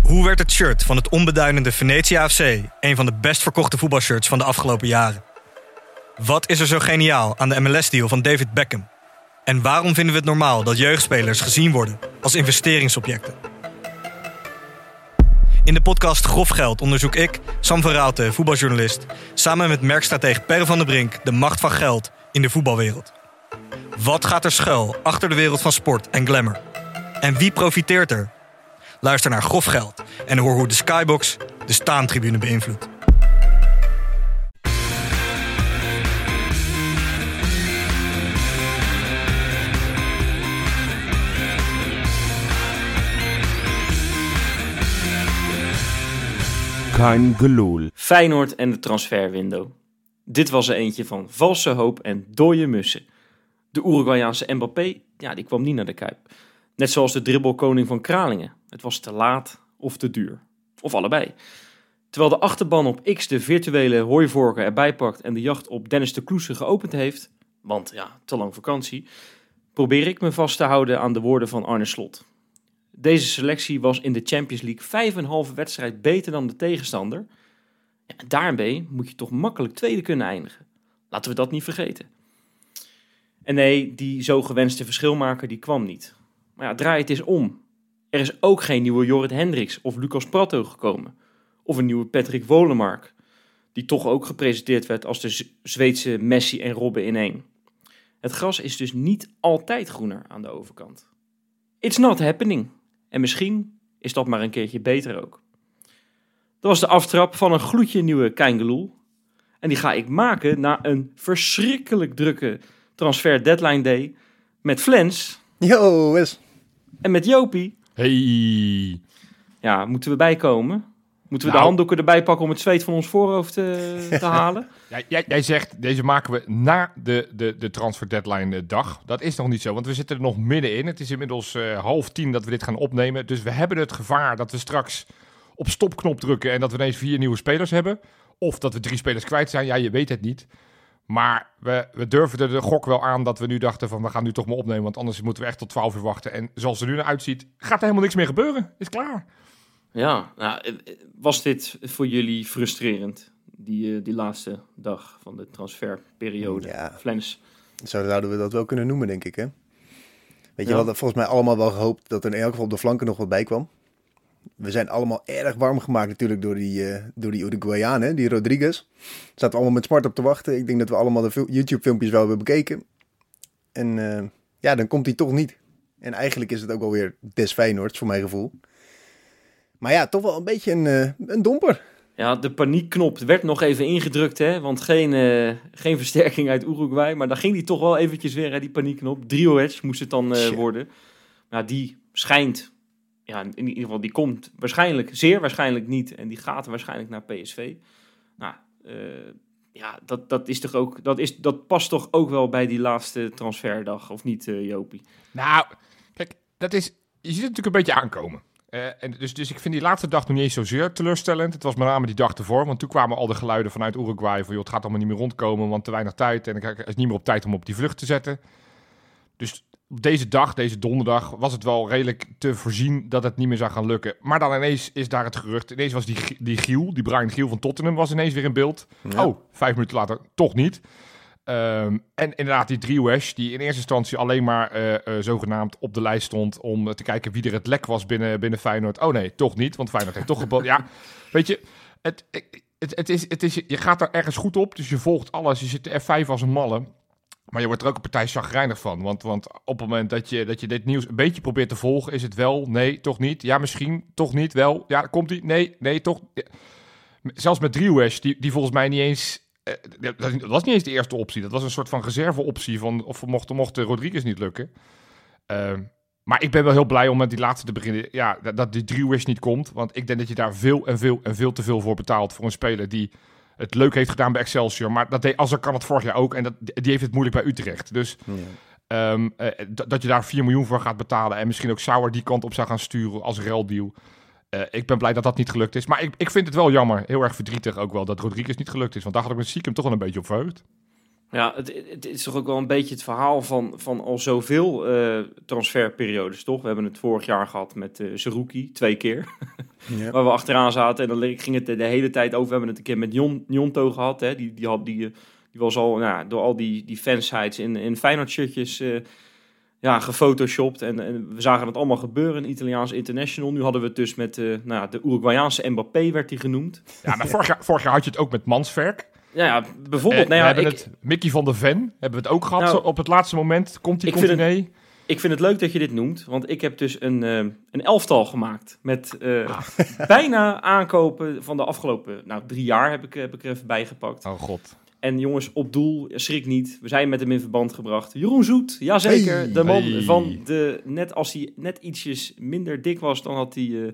Hoe werd het shirt van het onbeduidende Venetia FC een van de best verkochte voetbalshirts van de afgelopen jaren? Wat is er zo geniaal aan de MLS-deal van David Beckham? En waarom vinden we het normaal dat jeugdspelers gezien worden als investeringsobjecten? In de podcast Grof Geld onderzoek ik, Sam van Raalte, voetbaljournalist, samen met merkstratege Per van der Brink de macht van geld in de voetbalwereld. Wat gaat er schuil achter de wereld van sport en glamour? En wie profiteert er? Luister naar Grof Geld en hoor hoe de Skybox de staantribune beïnvloedt. Kein gelul. Feyenoord en de transferwindow. Dit was er eentje van valse hoop en dode mussen. De Uruguayaanse Mbappé, die kwam niet naar de Kuip. Net zoals de dribbelkoning van Kralingen. Het was te laat of te duur. Of allebei. Terwijl de achterban op X de virtuele hooivorken erbij pakt en de jacht op Dennis de Kloese geopend heeft, want te lang vakantie, probeer ik me vast te houden aan de woorden van Arne Slot. Deze selectie was in de Champions League 5,5 wedstrijd beter dan de tegenstander. Ja, en daarmee moet je toch makkelijk tweede kunnen eindigen. Laten we dat niet vergeten. En nee, die zo gewenste verschilmaker die kwam niet. Maar draai het eens om. Er is ook geen nieuwe Jorrit Hendricks of Lucas Pratto gekomen. Of een nieuwe Patrick Wolemark, die toch ook gepresenteerd werd als de Zweedse Messi en Robben in één. Het gras is dus niet altijd groener aan de overkant. It's not happening. En misschien is dat maar een keertje beter ook. Dat was de aftrap van een gloedje nieuwe Keingeloel. En die ga ik maken na een verschrikkelijk drukke transfer deadline day met Flens. Yo, Wes. En met Jopie. Hey. Ja, moeten we bijkomen? Moeten we de handdoeken erbij pakken om het zweet van ons voorhoofd te halen? Jij zegt, deze maken we na de transfer deadline dag. Dat is nog niet zo, want we zitten er nog middenin. Het is inmiddels 9:30 dat we dit gaan opnemen. Dus we hebben het gevaar dat we straks op stopknop drukken en dat we ineens 4 nieuwe spelers hebben. Of dat we 3 spelers kwijt zijn. Ja, je weet het niet. Maar we durven er de gok wel aan dat we nu dachten van we gaan nu toch maar opnemen. Want anders moeten we echt tot 12 uur wachten. En zoals het er nu naar uitziet, gaat er helemaal niks meer gebeuren. Is klaar. Ja, was dit voor jullie frustrerend? Die laatste dag van de transferperiode. Ja. Flens. Zo zouden we dat wel kunnen noemen, denk ik, hè? Weet je, we hadden volgens mij allemaal wel gehoopt dat er in elk geval op de flanken nog wat bij kwam. We zijn allemaal erg warm gemaakt natuurlijk door die Uruguayaan, hè? Die Rodriguez. Zaten we allemaal met smart op te wachten. Ik denk dat we allemaal de YouTube-filmpjes wel hebben bekeken. En dan komt hij toch niet. En eigenlijk is het ook wel weer des Feyenoords, voor mijn gevoel. Maar ja, toch wel een beetje een domper. Ja, de paniekknop werd nog even ingedrukt, hè? Want geen versterking uit Uruguay. Maar dan ging die toch wel eventjes weer, hè, die paniekknop. Drioets moest het dan worden. Nou, die schijnt, in ieder geval, die komt waarschijnlijk, zeer waarschijnlijk niet. En die gaat waarschijnlijk naar PSV. Nou, dat is toch ook, dat past toch ook wel bij die laatste transferdag, of niet, Jopie? Nou, kijk, je ziet het natuurlijk een beetje aankomen. Dus ik vind die laatste dag nog niet eens zozeer teleurstellend. Het was met name die dag ervoor, want toen kwamen al de geluiden vanuit Uruguay van het gaat allemaal niet meer rondkomen, want te weinig tijd en er is niet meer op tijd om op die vlucht te zetten. Dus op deze donderdag, was het wel redelijk te voorzien dat het niet meer zou gaan lukken. Maar dan ineens is daar het gerucht. Ineens was die Bryan Gil van Tottenham was ineens weer in beeld. Ja. 5 minuten later toch niet. En inderdaad die Drioets, die in eerste instantie alleen maar zogenaamd op de lijst stond om te kijken wie er het lek was binnen Feyenoord. Oh nee, toch niet, want Feyenoord heeft toch geboden. Ja, weet je, het is, je gaat er ergens goed op, dus je volgt alles. Je zit de F5 als een malle, maar je wordt er ook een partij chagrijnig van. Want op het moment dat je dit nieuws een beetje probeert te volgen, is het wel, nee, toch niet. Ja, misschien, toch niet, wel. Ja, komt ie, nee, toch. Ja. Zelfs met Drioets, die volgens mij niet eens... dat was niet eens de eerste optie. Dat was een soort van reserveoptie van of mocht Rodriguez niet lukken. Maar ik ben wel heel blij om met die laatste te beginnen. Ja, dat die Drioets niet komt. Want ik denk dat je daar veel te veel voor betaalt voor een speler die het leuk heeft gedaan bij Excelsior. Maar dat deed kan het vorig jaar ook. En die heeft het moeilijk bij Utrecht. Dus dat je daar 4 miljoen voor gaat betalen en misschien ook Sauer die kant op zou gaan sturen als ruildeal. Ik ben blij dat dat niet gelukt is. Maar ik vind het wel jammer, heel erg verdrietig ook wel, dat Rodriguez niet gelukt is. Want daar had ik met Ziekem toch wel een beetje op verheugd. Ja, het is toch ook wel een beetje het verhaal van al zoveel transferperiodes, toch? We hebben het vorig jaar gehad met Zerouki 2 keer. Ja. waar we achteraan zaten. En dan ging het de hele tijd over. We hebben het een keer met Jonto gehad. Hè. Die was al door al die fansites in Feyenoord shirtjes gefotoshopt. En we zagen het allemaal gebeuren. Een Italiaans international. Nu hadden we het dus met de Uruguayaanse Mbappé werd hij genoemd. Ja, maar vorig jaar had je het ook met Manswerk. Ja, bijvoorbeeld. We hebben het Mickey van der Ven. Hebben we het ook gehad zo op het laatste moment. Komt hij? Ik vind het leuk dat je dit noemt, want ik heb dus een elftal gemaakt met bijna aankopen van de afgelopen 3 jaar heb ik er even bijgepakt. Oh god. En jongens, op doel, schrik niet, we zijn met hem in verband gebracht. Jeroen Zoet, jazeker, Hey. de man van net als hij net ietsjes minder dik was, dan had hij...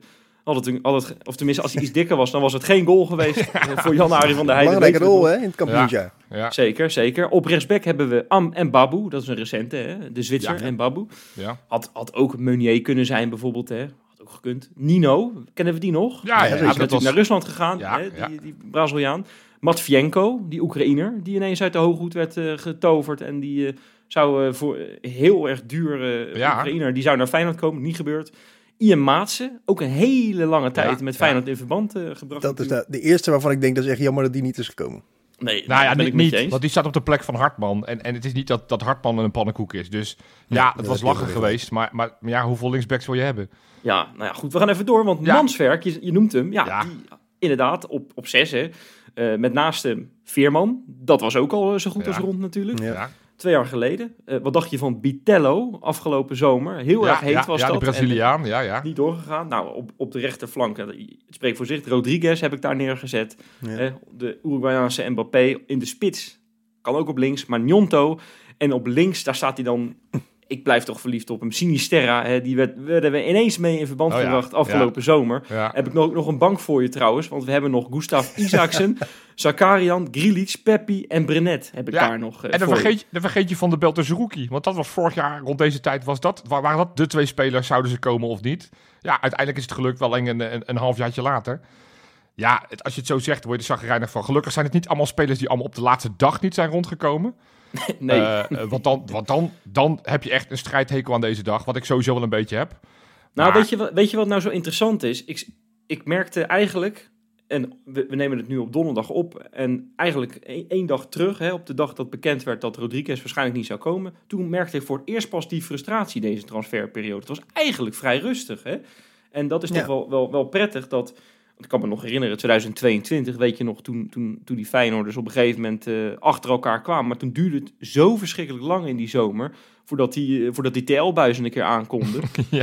of tenminste, als hij iets dikker was, dan was het geen goal geweest voor Jan-Arie van der Heijden. Belangrijke rol hè, in het kampioensjaar. Ja. Zeker. Op rechtsback hebben we Am en Babu. Dat is een recente, hè? De Zwitser en Babu. Ja. Had ook Meunier kunnen zijn bijvoorbeeld. Hè? Had ook gekund. Nino, kennen we die nog? Ja, Hij is natuurlijk naar Rusland gegaan, Ja, hè? Die Braziliaan. Matvienko, die Oekraïner, die ineens uit de hooghoed werd getoverd. En die zou voor heel erg duur Oekraïner, die zou naar Feyenoord komen. Niet gebeurd. Ian Maatsen, ook een hele lange tijd met Feyenoord in verband gebracht. Dat is de eerste waarvan ik denk dat is echt jammer dat die niet is gekomen. Nee, niet, want die staat op de plek van Hartman. En het is niet dat Hartman een pannenkoek is. Dus het was lachen geweest. Maar hoeveel linksbacks wil je hebben? Ja, goed, we gaan even door. Want Manswerk, je noemt hem. Die, inderdaad, op 6, hè. Met naast hem Veerman. Dat was ook al zo goed als rond natuurlijk. Ja. 2 jaar geleden. Wat dacht je van Bitello afgelopen zomer? Heel erg heet was dat. Ja, de Braziliaan, Niet doorgegaan. Nou, op de rechterflank, het spreekt voor zich. Rodriguez heb ik daar neergezet. Ja. De Uruguayaanse Mbappé in de spits. Kan ook op links, maar Gnonto. En op links, daar staat hij dan... Ik blijf toch verliefd op hem. Sinisterra, hè, die werden we ineens mee in verband gebracht afgelopen zomer. Ja. Heb ik nog een bank voor je trouwens. Want we hebben nog Gustav Isaacsen, Zakarian, Grilic, Peppi en Brenet heb ik daar nog en dan vergeet je Van der Belt en Zerouki. Want dat was vorig jaar, rond deze tijd waren dat de 2 spelers, zouden ze komen of niet? Ja, uiteindelijk is het gelukt wel een halfjaartje later. Ja, als je het zo zegt, word je er chagrijnig van. Gelukkig zijn het niet allemaal spelers die allemaal op de laatste dag niet zijn rondgekomen. Nee. Want dan heb je echt een strijdhekel aan deze dag. Wat ik sowieso wel een beetje heb. Nou, weet je wat nou zo interessant is? Ik merkte eigenlijk... En we nemen het nu op donderdag op. En eigenlijk 1 dag terug, hè, op de dag dat bekend werd dat Rodriguez waarschijnlijk niet zou komen. Toen merkte ik voor het eerst pas die frustratie deze transferperiode. Het was eigenlijk vrij rustig. Hè? En dat is toch wel prettig dat... Ik kan me nog herinneren, 2022, weet je nog, toen die Feyenoorders op een gegeven moment achter elkaar kwamen. Maar toen duurde het zo verschrikkelijk lang in die zomer, voordat die TL-buizen een keer aankonden. Ja.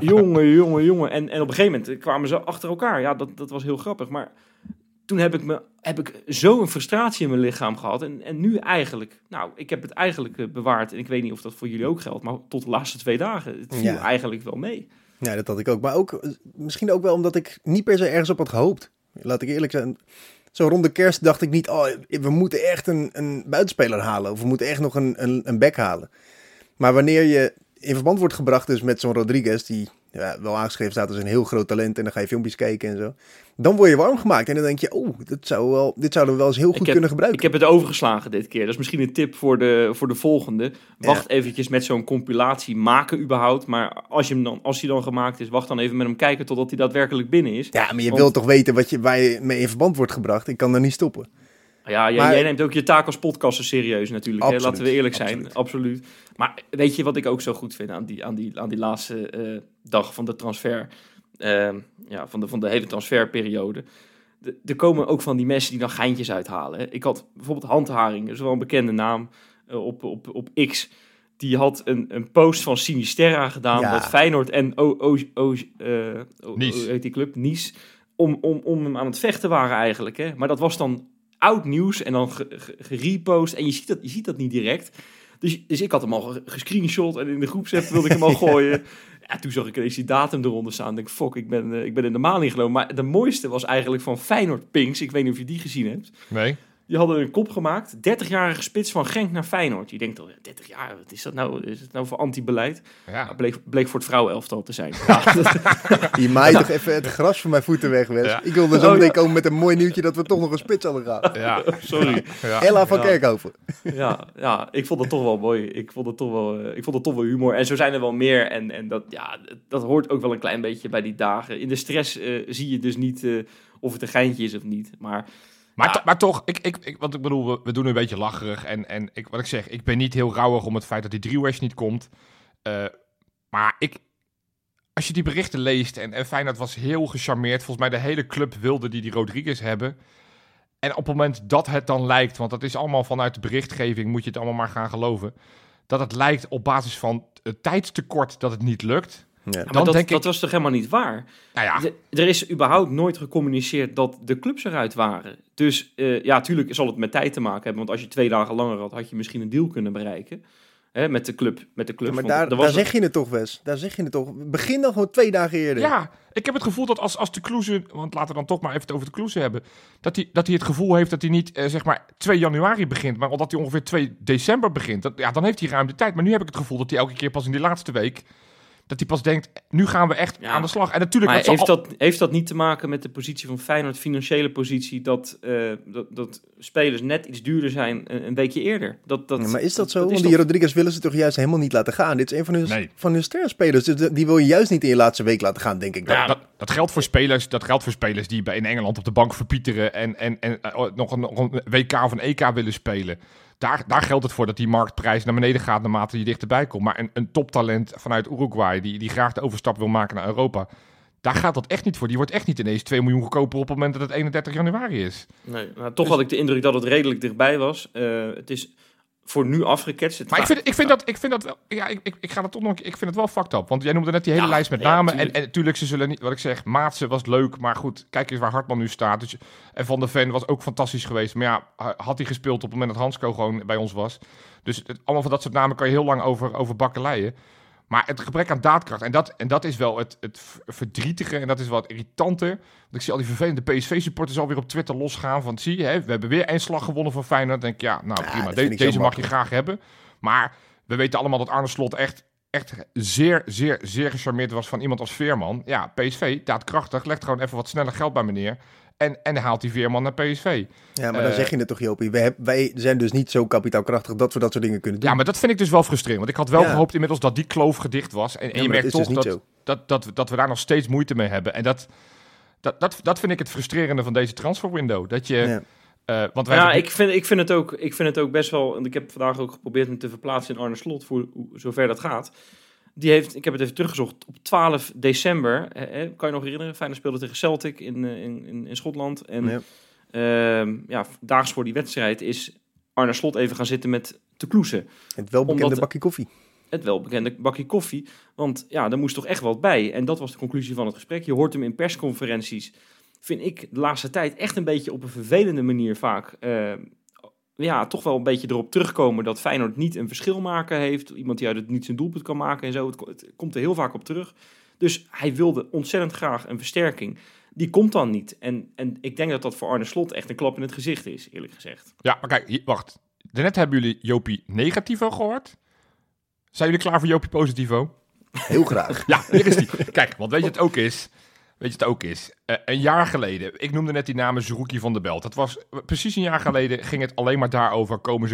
Jongen. En op een gegeven moment kwamen ze achter elkaar. Ja, dat was heel grappig. Maar toen heb ik zo een frustratie in mijn lichaam gehad. En nu eigenlijk, ik heb het eigenlijk bewaard. En ik weet niet of dat voor jullie ook geldt, maar tot de laatste 2 dagen. Het viel eigenlijk wel mee. Ja, dat had ik ook. Maar ook misschien ook wel omdat ik niet per se ergens op had gehoopt. Laat ik eerlijk zijn. Zo rond de kerst dacht ik niet... we moeten echt een buitenspeler halen. Of we moeten echt nog een back halen. Maar wanneer je in verband wordt gebracht dus met zo'n Rodriguez... die wel aangeschreven staat als een heel groot talent... en dan ga je filmpjes kijken en zo... dan word je warm gemaakt. En dan denk je... dit zouden we wel eens heel goed kunnen gebruiken. Ik heb het overgeslagen dit keer. Dat is misschien een tip voor de volgende. Wacht eventjes met zo'n compilatie maken überhaupt. Maar als hij dan gemaakt is... wacht dan even met hem kijken totdat hij daadwerkelijk binnen is. Ja, maar je wilt toch weten waar je mee in verband wordt gebracht. Ik kan daar niet stoppen. Ja, jij neemt ook je taak als podcaster serieus natuurlijk. Absoluut, hè? Laten we eerlijk zijn. Absoluut. Maar weet je wat ik ook zo goed vind aan die laatste dag van de transfer... van de hele transferperiode. Er komen ook van die mensen die dan geintjes uithalen. Hè. Ik had bijvoorbeeld Handharing, dat is wel een bekende naam op X. Die had een post van Sinisterra gedaan... dat Feyenoord en Nice. heet die club, Nice... om hem aan het vechten waren eigenlijk. Hè. Maar dat was dan oud nieuws en dan gerepost. En je ziet dat niet direct. Dus ik had hem al gescreenshot en in de groepsapp wilde ik hem al gooien. Ja, toen zag ik ineens die datum eronder staan. Ik denk, ik ben in de maling gelopen. Maar de mooiste was eigenlijk van Feyenoord Pinks. Ik weet niet of je die gezien hebt. Nee. Die hadden een kop gemaakt. 30-jarige spits van Genk naar Feyenoord. Je denkt al, 30 jaar, wat is dat nou? Is het nou voor anti-beleid? Ja. Nou, bleek voor het vrouwenelftal te zijn. Je maait toch even het gras van mijn voeten weg, Wes. Ja. Ik wilde zo meteen komen met een mooi nieuwtje dat we toch nog een spits hadden gehad. Ja. Sorry. Ja. Ella van Ja. Kerkhoven. Ja, ik vond het toch wel mooi. Ik vond het toch wel humor. En zo zijn er wel meer. En dat hoort ook wel een klein beetje bij die dagen. In de stress zie je dus niet of het een geintje is of niet. Maar toch, want ik bedoel, we doen nu een beetje lacherig. En wat ik zeg, ik ben niet heel rauwig om het feit dat die Driewash niet komt. Maar als je die berichten leest, en Feyenoord was heel gecharmeerd. Volgens mij de hele club wilde die Rodriguez hebben. En op het moment dat het dan lijkt, want dat is allemaal vanuit de berichtgeving, moet je het allemaal maar gaan geloven. Dat het lijkt op basis van het tijdstekort dat het niet lukt. Ja. Maar denk dat was toch helemaal niet waar? Nou ja, Er is überhaupt nooit gecommuniceerd dat de clubs eruit waren. Dus tuurlijk zal het met tijd te maken hebben. Want als je 2 dagen langer had je misschien een deal kunnen bereiken. Hè, met de club. Ja, maar daar zeg je het toch, Wes. Daar zeg je het toch. Begin dan gewoon 2 dagen eerder. ja, ik heb het gevoel dat als de Kloeze, want laten we dan toch maar even het over de Kloeze hebben, dat hij het gevoel heeft dat hij niet zeg maar 2 januari begint, maar omdat hij ongeveer 2 december begint. Dan heeft hij ruim de tijd. Maar nu heb ik het gevoel dat hij elke keer pas in die laatste week, dat hij pas denkt, nu gaan we echt aan de slag. En natuurlijk, maar heeft dat niet te maken met de positie van Feyenoord, financiële positie, dat spelers net iets duurder zijn een weekje eerder? Ja, maar is dat zo? Want die Rodriguez willen ze toch juist helemaal niet laten gaan? Dit is een van hun sterspelers. Dus die wil je juist niet in je laatste week laten gaan, denk ik. Ja, dat geldt voor spelers die in Engeland op de bank verpieteren en nog een WK of een EK willen spelen. Daar geldt het voor dat die marktprijs naar beneden gaat naarmate je dichterbij komt. Maar een toptalent vanuit Uruguay die graag de overstap wil maken naar Europa, daar gaat dat echt niet voor. Die wordt echt niet ineens 2 miljoen goedkoper op het moment dat het 31 januari is. Nee, maar toch had ik de indruk dat het redelijk dichtbij was. Het is voor nu afgeketst. Maar ik vind dat wel. Ja, ik ga dat toch nog. Ik vind het wel fucked up. Want jij noemde net die hele lijst met namen. En natuurlijk, ze zullen niet. Wat ik zeg, Maatsen was leuk. Maar goed, kijk eens waar Hartman nu staat. Dus, en Van der Ven was ook fantastisch geweest. Maar ja, had hij gespeeld op het moment dat Hansco gewoon bij ons was. Dus allemaal van dat soort namen kan je heel lang over bakkeleien. Maar het gebrek aan daadkracht, en dat is wel het verdrietige en dat is wel het irritante. Want ik zie al die vervelende PSV-supporters alweer op Twitter losgaan van, zie je, we hebben weer 1 slag gewonnen van Feyenoord. Dan denk ik, ja, nou prima, deze mag je graag hebben. Maar we weten allemaal dat Arne Slot echt zeer, zeer, zeer gecharmeerd was van iemand als Veerman. Ja, PSV, daadkrachtig, legt gewoon even wat sneller geld bij meneer. En haalt die Veerman naar PSV. Ja, maar dan zeg je het toch, Jopie. Wij zijn dus niet zo kapitaalkrachtig dat we dat soort dingen kunnen doen. Ja, maar dat vind ik dus wel frustrerend. Want ik had wel gehoopt inmiddels dat die kloof gedicht was. En je merkt toch dus dat we daar nog steeds moeite mee hebben. En dat vind ik het frustrerende van deze transferwindow. Dat je... Ja. Ik vind het ook best wel... En ik heb vandaag ook geprobeerd hem te verplaatsen in Arne Slot, voor zover dat gaat. Ik heb het even teruggezocht, op 12 december, kan je nog herinneren, Feyenoord speelde tegen Celtic in Schotland. En daags voor die wedstrijd is Arne Slot even gaan zitten met de Kloeze. Het welbekende bakje koffie. Het welbekende bakje koffie, want ja, er moest toch echt wat bij. En dat was de conclusie van het gesprek. Je hoort hem in persconferenties, vind ik de laatste tijd echt een beetje op een vervelende manier vaak... toch wel een beetje erop terugkomen dat Feyenoord niet een verschil maken heeft. Iemand die uit het niet zijn doelpunt kan maken en zo. Het komt er heel vaak op terug. Dus hij wilde ontzettend graag een versterking. Die komt dan niet. En ik denk dat dat voor Arne Slot echt een klap in het gezicht is, eerlijk gezegd. Ja, maar kijk, wacht. Daarnet hebben jullie Jopie negativo gehoord. Zijn jullie klaar voor Jopie positivo? Heel graag. Ja, hier is die. Kijk, want weet je het ook is? Een jaar geleden, ik noemde net die namen Zerouki van der Belt. Dat was precies een jaar geleden, ging het alleen maar daarover. Komen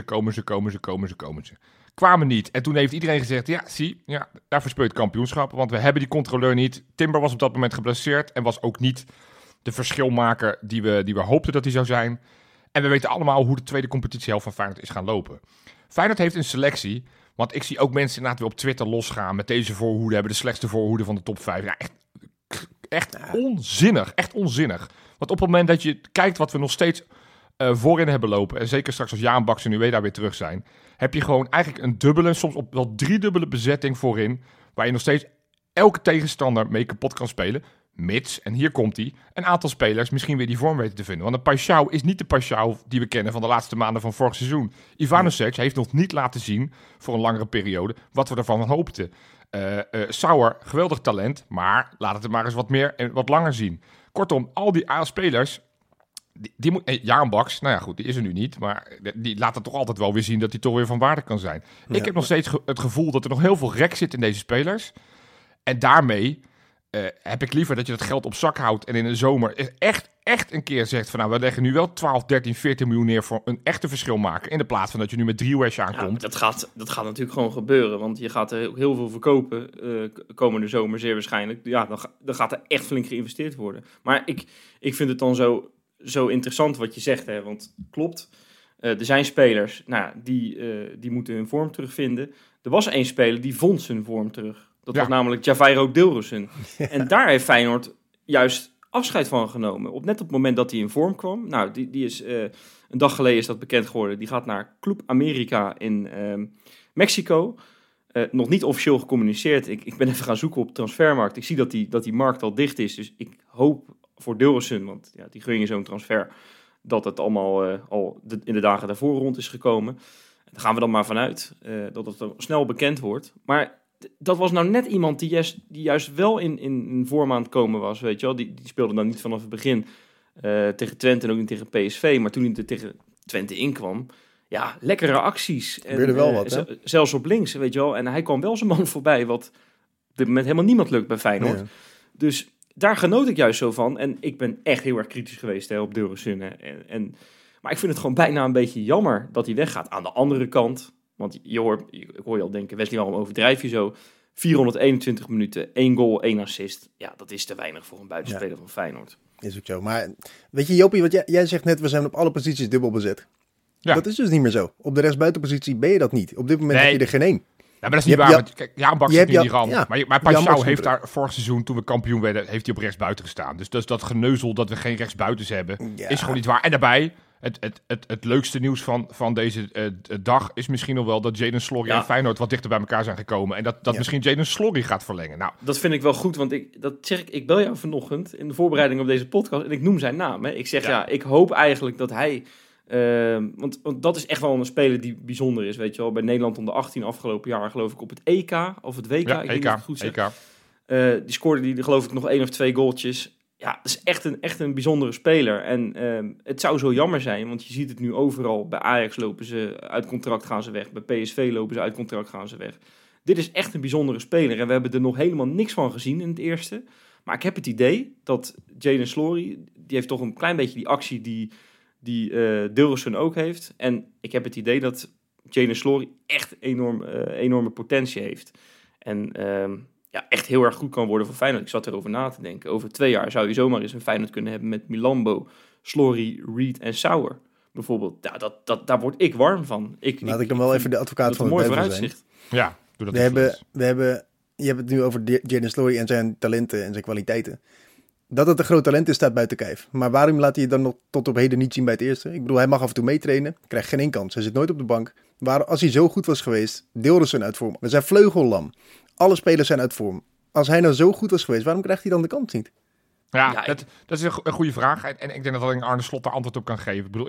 ze. Kwamen niet. En toen heeft iedereen gezegd, daar verspeur je het kampioenschap. Want we hebben die controleur niet. Timber was op dat moment geblesseerd en was ook niet de verschilmaker die we hoopten dat hij zou zijn. En we weten allemaal hoe de tweede competitiehelft van Feyenoord is gaan lopen. Feyenoord heeft een selectie, want ik zie ook mensen inderdaad weer op Twitter losgaan met deze voorhoede, hebben de slechtste voorhoede van de top 5. Ja, echt onzinnig. Echt onzinnig. Want op het moment dat je kijkt wat we nog steeds voorin hebben lopen, en zeker straks als Jaan Baks en Ueda weer terug zijn, heb je gewoon eigenlijk een dubbele, soms op wel 3-dubbele bezetting voorin, waar je nog steeds elke tegenstander mee kapot kan spelen. Mits, en hier komt hij, een aantal spelers misschien weer die vorm weten te vinden. Want een Paixão is niet de Paixão die we kennen van de laatste maanden van vorig seizoen. Ivanovic heeft nog niet laten zien, voor een langere periode, wat we ervan hoopten. Sauer, geweldig talent, maar laat het er maar eens wat meer en wat langer zien. Kortom, al die spelers Jaan Baks, nou ja goed, die is er nu niet. Maar die laat het toch altijd wel weer zien dat hij toch weer van waarde kan zijn. Ja. Ik heb nog steeds het gevoel dat er nog heel veel rek zit in deze spelers. En daarmee heb ik liever dat je dat geld op zak houdt en in de zomer echt een keer zegt van nou, we leggen nu wel 12, 13, 14 miljoen neer voor een echte verschil maken. In de plaats van dat je nu met 3 West aankomt. Ja, dat gaat natuurlijk gewoon gebeuren, want je gaat er heel veel verkopen komende zomer zeer waarschijnlijk. Ja, dan gaat er echt flink geïnvesteerd worden. Maar ik vind het dan zo interessant wat je zegt, hè, want klopt. Er zijn spelers, die moeten hun vorm terugvinden. Er was 1 speler die vond zijn vorm terug. Dat was namelijk Javairo Dilrosun. Ja. En daar heeft Feyenoord juist afscheid van genomen. Net op het moment dat hij in vorm kwam. Nou, die is een dag geleden is dat bekend geworden. Die gaat naar Club America in Mexico. Nog niet officieel gecommuniceerd. Ik ben even gaan zoeken op Transfermarkt. Ik zie dat die markt al dicht is. Dus ik hoop voor Dilrosun, want ja, die gun je zo'n transfer, dat het allemaal in de dagen daarvoor rond is gekomen. Daar gaan we dan maar vanuit dat het snel bekend wordt. Maar dat was nou net iemand die juist wel in vorm aan het komen was, weet je wel. Die speelde dan niet vanaf het begin tegen Twente en ook niet tegen PSV. Maar toen hij er tegen Twente inkwam, ja, lekkere acties. Gebeurde wel wat, hè? Zelfs op links, weet je wel. En hij kwam wel zijn man voorbij, wat op dit moment helemaal niemand lukt bij Feyenoord. Ja. Dus daar genoot ik juist zo van. En ik ben echt heel erg kritisch geweest op Dilrosun. Maar ik vind het gewoon bijna een beetje jammer dat hij weggaat. Aan de andere kant, want ik hoor je al denken, Wesley, waarom overdrijf je zo? 421 minuten, 1 goal, 1 assist. Ja, dat is te weinig voor een buitenspeler van Feyenoord. Is ook zo. Maar weet je, Jopie, wat jij zegt net, we zijn op alle posities dubbel bezet. Ja. Dat is dus niet meer zo. Op de rechtsbuitenpositie ben je dat niet. Op dit moment heb je er geen 1. Ja, maar dat is niet waar. Kijk, Jaan Baks zit niet in die rand. Ja, maar Paixão heeft daar vorig seizoen, toen we kampioen werden, heeft hij op rechtsbuiten gestaan. Dus dat geneuzel dat we geen rechtsbuitens hebben, is gewoon niet waar. En daarbij, het leukste nieuws van deze dag is misschien nog wel dat Jadon Slorry en Feyenoord wat dichter bij elkaar zijn gekomen. En dat misschien Jadon Slorry gaat verlengen. Nou, dat vind ik wel goed, want ik bel jou vanochtend in de voorbereiding op deze podcast en ik noem zijn naam. Hè. Ik zeg ik hoop eigenlijk dat hij... Want dat is echt wel een speler die bijzonder is, weet je wel. Bij Nederland onder 18 afgelopen jaar, geloof ik, op het EK of het WK. Ja, ik weet niet of het goed zeg. Die scoorde die geloof ik nog 1 of 2 goaltjes. Ja, dat is echt een bijzondere speler. En het zou zo jammer zijn, want je ziet het nu overal. Bij Ajax lopen ze uit contract, gaan ze weg. Bij PSV lopen ze uit contract, gaan ze weg. Dit is echt een bijzondere speler. En we hebben er nog helemaal niks van gezien in het eerste. Maar ik heb het idee dat Jadon Slorry, die heeft toch een klein beetje die actie die Dilrosun ook heeft. En ik heb het idee dat Jadon Slorry echt enorme potentie heeft. En echt heel erg goed kan worden voor Feyenoord. Ik zat erover na te denken. Over 2 jaar zou je zomaar eens een Feyenoord kunnen hebben met Milambo, Slorry, Reed en Sauer. Bijvoorbeeld. Ja, daar word ik warm van. Laat ik dan wel even de advocaat van het duivel zijn. Ja, doe dat. Je hebt het nu over Jadon Slorry en zijn talenten en zijn kwaliteiten. Dat het een groot talent is, staat buiten kijf. Maar waarom laat hij je dan nog tot op heden niet zien bij het eerste? Ik bedoel, hij mag af en toe meetrainen, krijgt geen 1 kans. Hij zit nooit op de bank. Als hij zo goed was geweest, Dilrosun uit vorm. We zijn vleugellam. Alle spelers zijn uit vorm. Als hij nou zo goed was geweest, waarom krijgt hij dan de kans niet? Ja, dat is een goede vraag. En ik denk dat alleen Arne Slot daar antwoord op kan geven. Ik bedoel,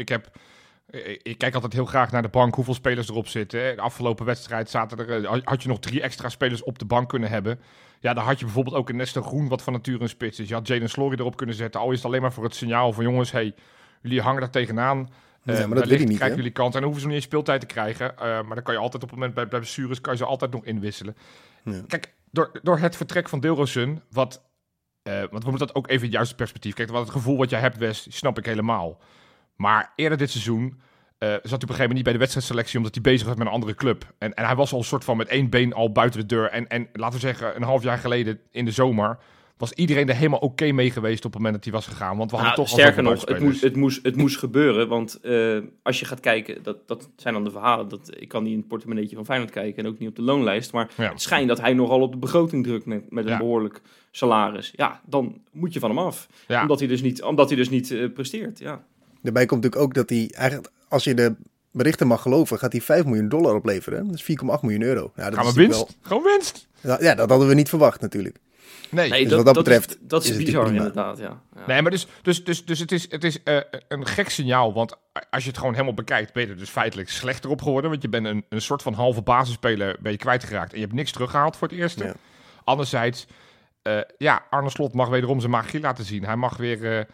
ik kijk altijd heel graag naar de bank, hoeveel spelers erop zitten. De afgelopen wedstrijd had je nog 3 extra spelers op de bank kunnen hebben. Ja, dan had je bijvoorbeeld ook een Nestor Groen, wat van nature een spits is. Je had Jadon Slorry erop kunnen zetten. Al is het alleen maar voor het signaal van jongens, jullie hangen daar tegenaan. Maar dat weet ik niet, krijgen jullie kans. En dan hoeven ze nog niet eens speeltijd te krijgen. Maar dan kan je altijd op het moment bij blessures kan je ze altijd nog inwisselen. Ja. Kijk, door het vertrek van Dilrosun, want we moeten dat ook even in het juiste perspectief. Kijk, het gevoel wat jij hebt, Wes, snap ik helemaal. Maar eerder dit seizoen zat hij op een gegeven moment niet bij de wedstrijdselectie, omdat hij bezig was met een andere club. En hij was al een soort van met 1 been al buiten de deur. En laten we zeggen, een half jaar geleden in de zomer was iedereen er helemaal oké mee geweest op het moment dat hij was gegaan. Want we hadden toch sterker nog, het moest gebeuren. Want als je gaat kijken, dat zijn dan de verhalen. Ik kan niet in het portemonneetje van Feyenoord kijken en ook niet op de loonlijst. Maar het schijnt dat hij nogal op de begroting drukt met een behoorlijk salaris. Ja, dan moet je van hem af. Ja. Omdat hij dus niet presteert. Ja. Daarbij komt natuurlijk ook dat hij eigenlijk, als je de berichten mag geloven, gaat hij $5 miljoen opleveren. Dat is 4,8 miljoen euro. Ja, dat gaan we winst? Gewoon winst? Ja, dat hadden we niet verwacht natuurlijk. Nee, dus wat dat betreft dat is bizar inderdaad, ja. Nee, maar dus het is een gek signaal, want als je het gewoon helemaal bekijkt, ben je er dus feitelijk slechter op geworden, want je bent een soort van halve basisspeler ben je kwijtgeraakt en je hebt niks teruggehaald voor het eerste. Ja. Anderzijds, Arne Slot mag wederom zijn magie laten zien. Hij mag weer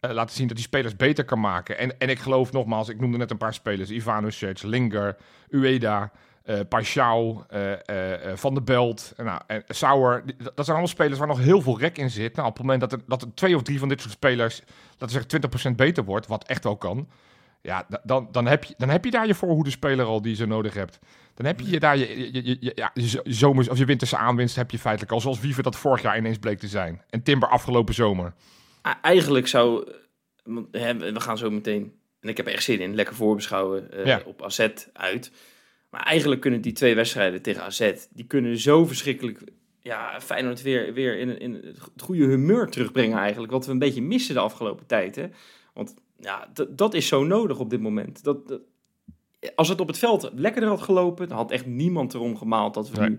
laten zien dat die spelers beter kan maken. En ik geloof nogmaals, ik noemde net een paar spelers. Ivanovic, Linger, Ueda, Paixão, Van der Belt, en Sauer. Dat zijn allemaal spelers waar nog heel veel rek in zit. Nou, op het moment dat er 2 of 3 van dit soort spelers, laten we zeggen 20% beter wordt, wat echt wel kan. Ja, dan heb je daar je voorhoede speler al die je zo nodig hebt. Dan heb je daar je zomers of je winterse aanwinst heb je feitelijk al. Zoals Wiever dat vorig jaar ineens bleek te zijn. En Timber afgelopen zomer. Eigenlijk zou... We gaan zo meteen... En ik heb er echt zin in. Lekker voorbeschouwen op AZ uit. Maar eigenlijk kunnen die 2 wedstrijden tegen AZ... Die kunnen zo verschrikkelijk... Ja, Feyenoord weer in het goede humeur terugbrengen eigenlijk. Wat we een beetje missen de afgelopen tijd. Hè? Want ja, dat is zo nodig op dit moment. Als het op het veld lekkerder had gelopen... dan had echt niemand erom gemaald dat we nu...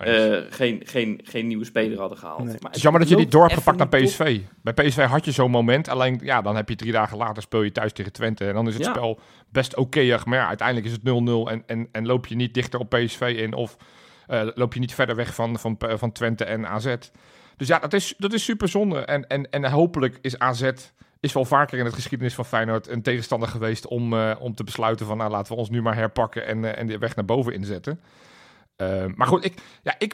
geen nieuwe speler hadden gehaald. Nee. Maar het is jammer dat je niet door hebt gepakt naar PSV. Bij PSV had je zo'n moment. Alleen, ja, dan heb je 3 dagen later speel je thuis tegen Twente. En dan is het spel best oké. Maar ja, uiteindelijk is het 0-0. En loop je niet dichter op PSV in. Of loop je niet verder weg van Twente en AZ. Dus ja, dat is super zonde. En hopelijk is AZ... is wel vaker in het geschiedenis van Feyenoord een tegenstander geweest om te besluiten van... nou, laten we ons nu maar herpakken en de weg naar boven inzetten. Maar goed, ik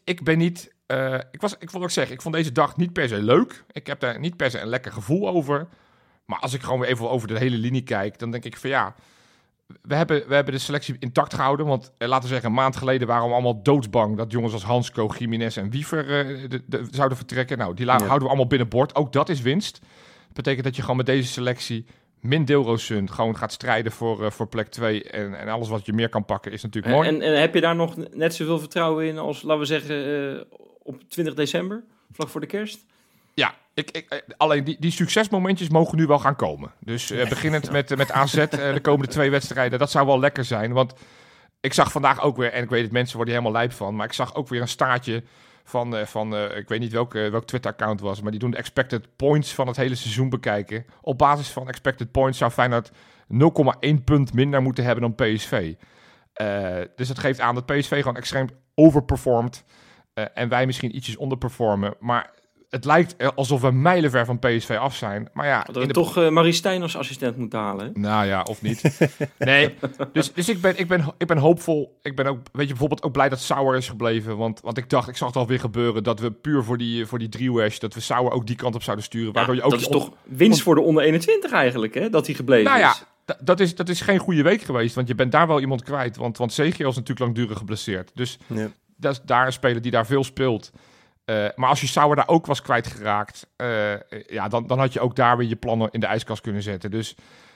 wil ook zeggen, ik vond deze dag niet per se leuk. Ik heb daar niet per se een lekker gevoel over. Maar als ik gewoon weer even over de hele linie kijk, dan denk ik van ja... We hebben de selectie intact gehouden, want laten we zeggen, een maand geleden waren we allemaal doodsbang dat jongens als Hansko, Gimenez en Wiever zouden vertrekken. Nou, die houden we allemaal binnenboord. Ook dat is winst. Dat betekent dat je gewoon met deze selectie min Dilrosun gewoon gaat strijden voor plek 2 en alles wat je meer kan pakken is natuurlijk mooi. En heb je daar nog net zoveel vertrouwen in als, laten we zeggen, op 20 december, vlak voor de kerst? Ja, alleen die succesmomentjes mogen nu wel gaan komen. Dus beginnend met AZ de komende 2 wedstrijden, dat zou wel lekker zijn. Want ik zag vandaag ook weer, en ik weet het, mensen worden helemaal lijp van, maar ik zag ook weer een staartje van ik weet niet welk Twitter-account was, maar die doen de expected points van het hele seizoen bekijken. Op basis van expected points zou Feyenoord 0,1 punt minder moeten hebben dan PSV. Dus dat geeft aan dat PSV gewoon extreem overperformt en wij misschien ietsjes onderperformen. Maar het lijkt alsof we mijlenver van PSV af zijn. Maar ja, dat we toch Marie Stijn als assistent moeten halen. Nou ja, of niet. Nee, dus ik ben hoopvol. Ik ben ook, weet je, bijvoorbeeld ook blij dat Sauer is gebleven. Want ik dacht, ik zag het alweer gebeuren dat we puur voor die driewash, dat we Sauer ook die kant op zouden sturen. Waardoor je ook dat is toch winst voor de onder 21 eigenlijk, hè? Dat hij gebleven is. Dat is geen goede week geweest, want je bent daar wel iemand kwijt. Want Zegel is natuurlijk langdurig geblesseerd. Dus dat is daar een speler die daar veel speelt. Maar als je Sauer daar ook was kwijtgeraakt, dan had je ook daar weer je plannen in de ijskast kunnen zetten. Dus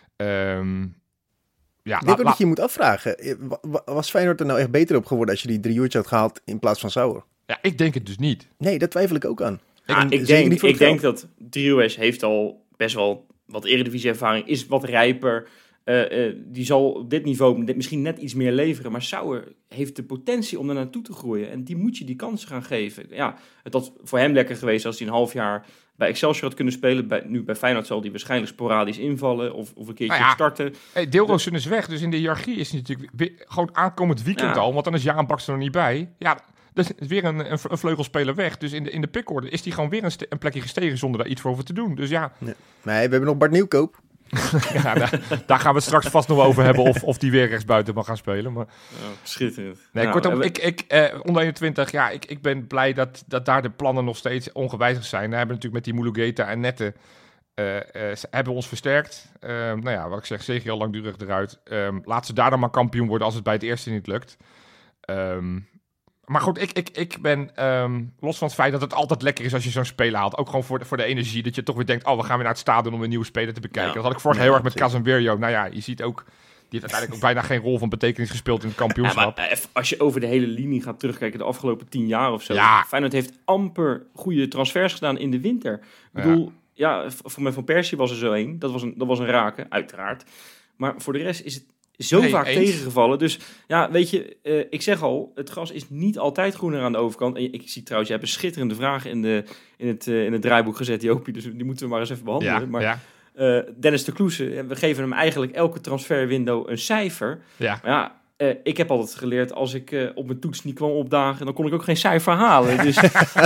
ik denk ook dat je moet afvragen, was Feyenoord er nou echt beter op geworden als je die driehoortje had gehaald in plaats van Sauer? Ja, ik denk het dus niet. Nee, dat twijfel ik ook aan. Ik denk dat Driehoes heeft al best wel wat eredivisie-ervaring, is wat rijper. Die zal op dit niveau misschien net iets meer leveren. Maar Sauer heeft de potentie om er naartoe te groeien. En die moet je die kansen gaan geven. Ja, het had voor hem lekker geweest als hij een half jaar bij Excelsior had kunnen spelen. Nu bij Feyenoord zal hij waarschijnlijk sporadisch invallen of een keertje starten. Deelroosun is weg, dus in de hiërarchie is hij natuurlijk gewoon aankomend weekend al. Want dan is Jaan Baks er nog niet bij. Ja, dus is weer een vleugelspeler weg. Dus in de pickorde is hij gewoon weer een plekje gestegen zonder daar iets voor te doen. Dus ja. Nee, we hebben nog Bart Nieuwkoop. Ja, daar gaan we het straks vast nog over hebben of die weer rechtsbuiten mag gaan spelen. Maar... schitterend. Nee, kortom, onder 21, ik ben blij dat daar de plannen nog steeds ongewijzigd zijn. We hebben natuurlijk met die Mulugeta en Nette hebben ons versterkt. Wat ik zeg, Zegel langdurig eruit. Laat ze daar dan maar kampioen worden als het bij het eerste niet lukt. Maar goed, ik ben los van het feit dat het altijd lekker is als je zo'n speler haalt. Ook gewoon voor de energie, dat je toch weer denkt, we gaan weer naar het stadion om een nieuwe speler te bekijken. Dat had ik vorig heel erg met Casemiro. Nou ja, je ziet ook, die heeft uiteindelijk ook bijna geen rol van betekenis gespeeld in het kampioenschap. Maar als je over de hele linie gaat terugkijken, de afgelopen 10 jaar of zo. Feyenoord heeft amper goede transfers gedaan in de winter. Ik bedoel, voor mij Van Persie was er zo één. Dat was een rake, uiteraard. Maar voor de rest is het zo vaak tegengevallen. Dus ja, weet je, ik zeg al, het gras is niet altijd groener aan de overkant. En ik zie trouwens, je hebt een schitterende vraag in het draaiboek gezet, Jopie. Dus die moeten we maar eens even behandelen. Dennis de Kloese, we geven hem eigenlijk elke transferwindow een cijfer. Ja. Maar ik heb altijd geleerd, als ik op mijn toets niet kwam opdagen, dan kon ik ook geen cijfer halen. Dus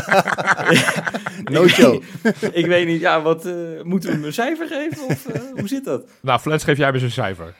No show. ik weet niet, moeten we hem een cijfer geven? Of hoe zit dat? Nou, Flens, geef jij me zo'n cijfer.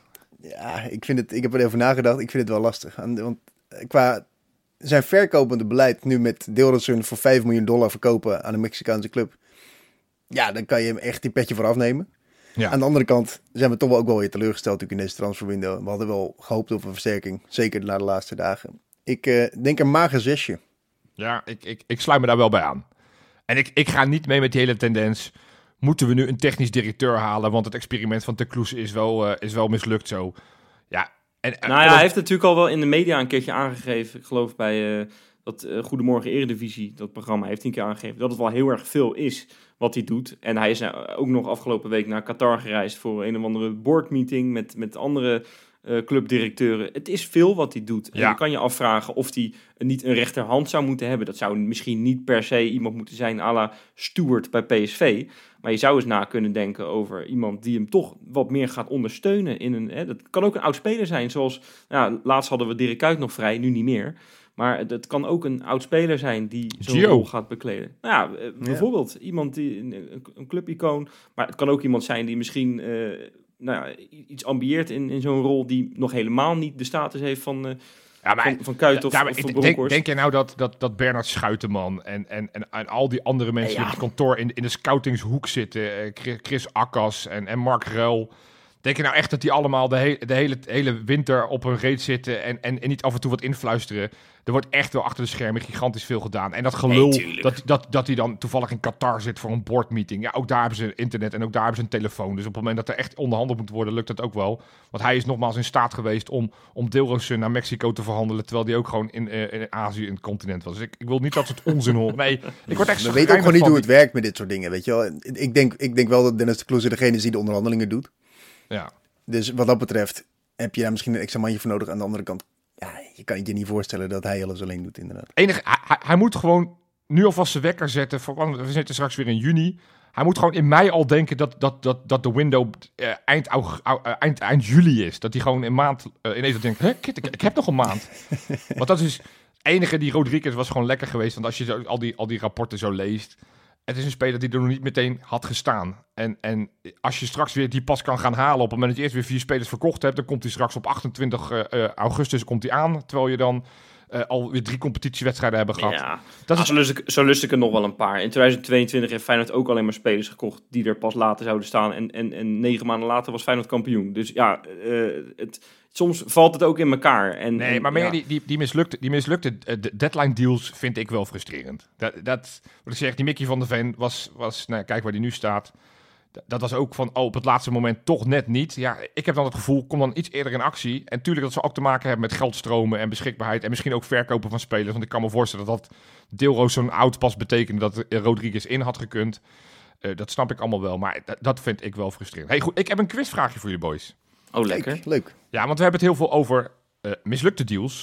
Ja, ik heb er even nagedacht. Ik vind het wel lastig. Want qua zijn verkopende beleid nu met Dilrosun voor $5 miljoen verkopen aan een Mexicaanse club. Ja, dan kan je hem echt die petje voor afnemen. Ja. Aan de andere kant zijn we toch wel ook wel weer teleurgesteld natuurlijk in deze transferwindow. We hadden wel gehoopt op een versterking. Zeker na de laatste dagen. Ik denk een mager 6. Ja, ik sluit me daar wel bij aan. En ik ga niet mee met die hele tendens. Moeten we nu een technisch directeur halen? Want het experiment van Te Kloes is wel mislukt zo. Ja. Hij heeft natuurlijk al wel in de media een keertje aangegeven. Ik geloof bij dat Goedemorgen Eredivisie, dat programma, heeft hij een keer aangegeven dat het wel heel erg veel is wat hij doet. En hij is ook nog afgelopen week naar Qatar gereisd voor een of andere boardmeeting met andere clubdirecteuren. Het is veel wat hij doet. En dan kan je afvragen of hij niet een rechterhand zou moeten hebben. Dat zou misschien niet per se iemand moeten zijn à la Stuart bij PSV. Maar je zou eens na kunnen denken over iemand die hem toch wat meer gaat ondersteunen. Dat kan ook een oud-speler zijn. Zoals, laatst hadden we Dirk Kuyt nog vrij, nu niet meer. Maar het kan ook een oud-speler zijn die zo'n rol gaat bekleden. Bijvoorbeeld iemand die een clubicoon. Maar het kan ook iemand zijn die misschien iets ambieert in zo'n rol die nog helemaal niet de status heeft van Kuyt of van Bronkhorst. Denk je nou dat Bernard Schuitenman en al die andere mensen die op het kantoor in de scoutingshoek zitten, Chris Akkas en Mark Ruil, denk je nou echt dat die allemaal de hele winter op hun reet zitten en niet af en toe wat influisteren? Er wordt echt wel achter de schermen gigantisch veel gedaan. En dat gelul dat hij dan toevallig in Qatar zit voor een boardmeeting. Ja, ook daar hebben ze internet en ook daar hebben ze een telefoon. Dus op het moment dat er echt onderhandeld moet worden, lukt dat ook wel. Want hij is nogmaals in staat geweest om Dilrosun naar Mexico te verhandelen, terwijl die ook gewoon in Azië in het continent was. Dus ik wil niet dat soort onzin horen. Nee, ik word echt. We weten ook gewoon niet hoe het werkt met dit soort dingen, weet je wel. Ik denk wel dat Dennis de Kloeze degene is die de onderhandelingen doet. Ja. Dus wat dat betreft heb je daar misschien een extra mandje voor nodig. Aan de andere kant, je kan je niet voorstellen dat hij alles alleen doet, inderdaad. Hij moet gewoon nu alvast zijn wekker zetten. We zitten straks weer in juni. Hij moet gewoon in mei al denken dat de window eind juli is. Dat hij gewoon een maand ineens denkt, ik heb nog een maand. Want dat is het enige. Die Rodriguez was gewoon lekker geweest. Want als je al die rapporten zo leest, het is een speler die er nog niet meteen had gestaan. En als je straks weer die pas kan gaan halen op het moment dat je eerst weer 4 spelers verkocht hebt, dan komt hij straks op 28 augustus komt hij aan, terwijl je dan alweer 3 competitiewedstrijden hebben gehad. Ja, zo lust ik er nog wel een paar. In 2022 heeft Feyenoord ook alleen maar spelers gekocht die er pas later zouden staan. En 9 maanden later was Feyenoord kampioen. Dus soms valt het ook in elkaar. Maar die mislukte deadline deals vind ik wel frustrerend. Wat ik zeg, die Mickey van der Ven was kijk waar die nu staat. Dat was ook van, op het laatste moment toch net niet. Ja, ik heb dan het gevoel, kom dan iets eerder in actie. En tuurlijk dat ze ook te maken hebben met geldstromen en beschikbaarheid. En misschien ook verkopen van spelers. Want ik kan me voorstellen dat Dilrosun zo'n oud pas betekende dat Rodriguez in had gekund. Dat snap ik allemaal wel, maar dat vind ik wel frustrerend. Hey, goed, ik heb een quizvraagje voor jullie boys. Oh, lekker. Leuk. Ja, want we hebben het heel veel over mislukte deals.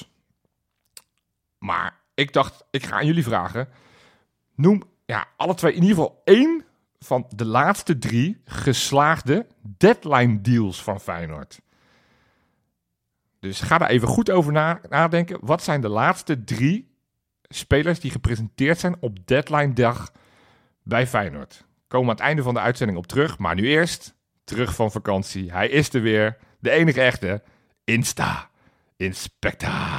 Maar ik dacht, ik ga aan jullie vragen. Noem alle twee in ieder geval 1 van de laatste 3 geslaagde deadline deals van Feyenoord. Dus ga daar even goed over nadenken. Wat zijn de laatste 3 spelers die gepresenteerd zijn op deadline dag bij Feyenoord? Komen we aan het einde van de uitzending op terug. Maar nu eerst terug van vakantie. Hij is er weer. De enige echte Insta-Inspector.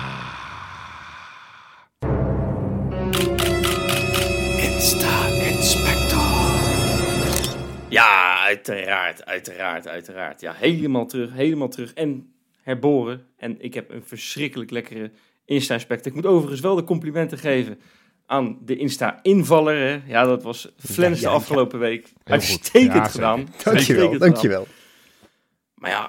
Ja, uiteraard. Ja, helemaal terug en herboren. En ik heb een verschrikkelijk lekkere Insta-inspector. Ik moet overigens wel de complimenten geven aan de Insta-invaller. Hè. Ja, dat was Flens de afgelopen week. Uitstekend gedaan. Dankjewel. Maar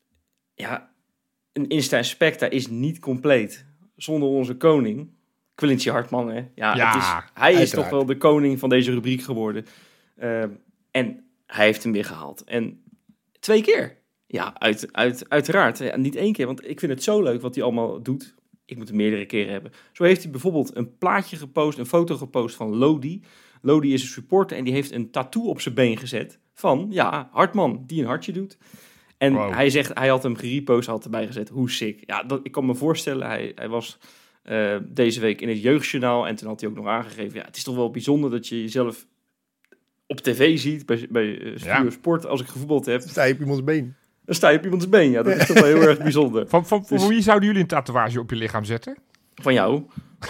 een Insta-inspector is niet compleet zonder onze koning, Quincy Hartman. Hè. Hij is toch wel de koning van deze rubriek geworden. En hij heeft hem weer gehaald. En 2 keer. Ja, uiteraard. Ja, niet 1 keer, want ik vind het zo leuk wat hij allemaal doet. Ik moet hem meerdere keren hebben. Zo heeft hij bijvoorbeeld een plaatje gepost, een foto gepost van Lodi. Lodi is een supporter en die heeft een tattoo op zijn been gezet van, Hartman, die een hartje doet. En hij zegt, hij had hem gerepost, had erbij gezet, hoe sick. Ja, ik kan me voorstellen, hij was deze week in het Jeugdjournaal en toen had hij ook nog aangegeven, ja, het is toch wel bijzonder dat je jezelf op tv ziet, bij Studio Sport, als ik gevoetbald heb. Sta je op iemands been. Dan sta je op iemands been, ja, dat is toch wel heel erg bijzonder. Voor wie zouden jullie een tatoeage op je lichaam zetten? Van jou.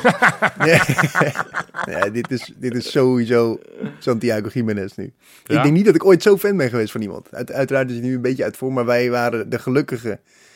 Ja, dit is sowieso Santiago Giménez nu. Ja? Ik denk niet dat ik ooit zo fan ben geweest van iemand. Uiteraard is het nu een beetje uit voor, maar wij waren de gelukkigen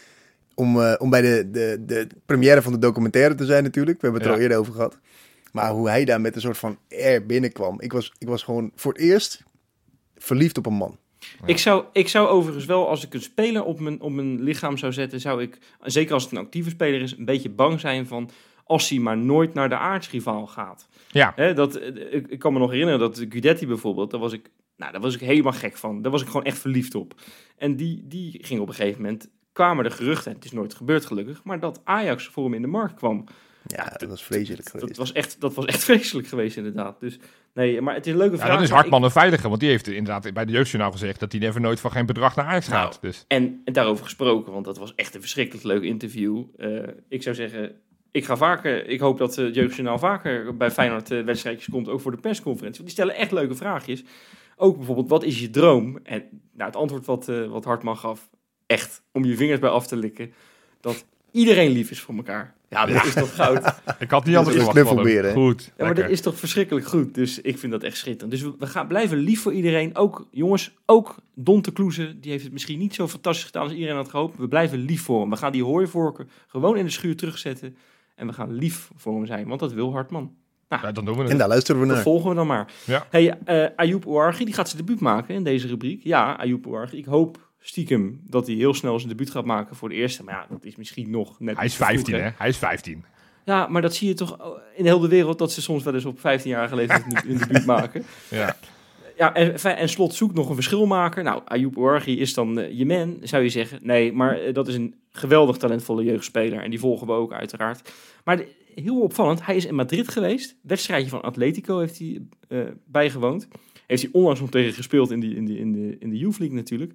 om bij de première van de documentaire te zijn natuurlijk. We hebben het er al eerder over gehad. Maar hoe hij daar met een soort van air binnenkwam. Ik was gewoon voor het eerst verliefd op een man. Ja. Ik zou overigens wel, als ik een speler op mijn lichaam zou zetten, zou ik, zeker als het een actieve speler is, een beetje bang zijn van als hij maar nooit naar de aartsrivaal gaat. Ja. Ik kan me nog herinneren dat Guidetti bijvoorbeeld, daar was ik helemaal gek van. Daar was ik gewoon echt verliefd op. En die ging op een gegeven moment, kwamen de geruchten, en het is nooit gebeurd gelukkig, maar dat Ajax voor hem in de markt kwam. Ja, dat was vreselijk geweest. Dat was echt vreselijk geweest inderdaad. Dus nee, maar het is een leuke vraag. Dan is Hartman een veilige, want die heeft inderdaad bij de Jeugdjournaal gezegd dat hij never nooit van geen bedrag naar Ajax gaat. Dus. En daarover gesproken, want dat was echt een verschrikkelijk leuk interview. Ik zou zeggen, ik hoop dat het Jeugdjournaal vaker bij Feyenoord wedstrijdjes komt, ook voor de persconferentie. Want die stellen echt leuke vraagjes. Ook bijvoorbeeld, wat is je droom? En het antwoord wat Hartman gaf, echt om je vingers bij af te likken, dat iedereen lief is voor elkaar. Ja, dat is toch goud. Ik had niet anders verwacht van hem. Goed. Ja, maar dat is toch verschrikkelijk goed. Dus ik vind dat echt schitterend. Dus we gaan blijven lief voor iedereen. Ook, jongens, ook Don te Kloeze, die heeft het misschien niet zo fantastisch gedaan als iedereen had gehoopt. We blijven lief voor hem. We gaan die hooivorken gewoon in de schuur terugzetten. En we gaan lief voor hem zijn, want dat wil Hartman. Nou, ja, dan doen we het. En daar luisteren we naar. Dat volgen we dan maar. Ja. Hey, Ayoub Ouarghi, die gaat zijn debuut maken in deze rubriek. Ja, Ayoub Ouarghi. Ik hoop stiekem dat hij heel snel zijn debuut gaat maken voor de eerste. Maar ja, dat is misschien nog net. Hij is 15, hè? Hij is 15. Ja, maar dat zie je toch in heel de wereld, dat ze soms wel eens op 15-jarige leeftijd een debuut maken. Ja. Ja, en Slot zoekt nog een verschilmaker. Nou, Ayoub Ouarghi is dan je man, zou je zeggen. Nee, maar dat is een geweldig talentvolle jeugdspeler. En die volgen we ook uiteraard. Maar heel opvallend, hij is in Madrid geweest. Wedstrijdje van Atletico heeft hij bijgewoond. Heeft hij onlangs nog tegen gespeeld in de Youth League natuurlijk.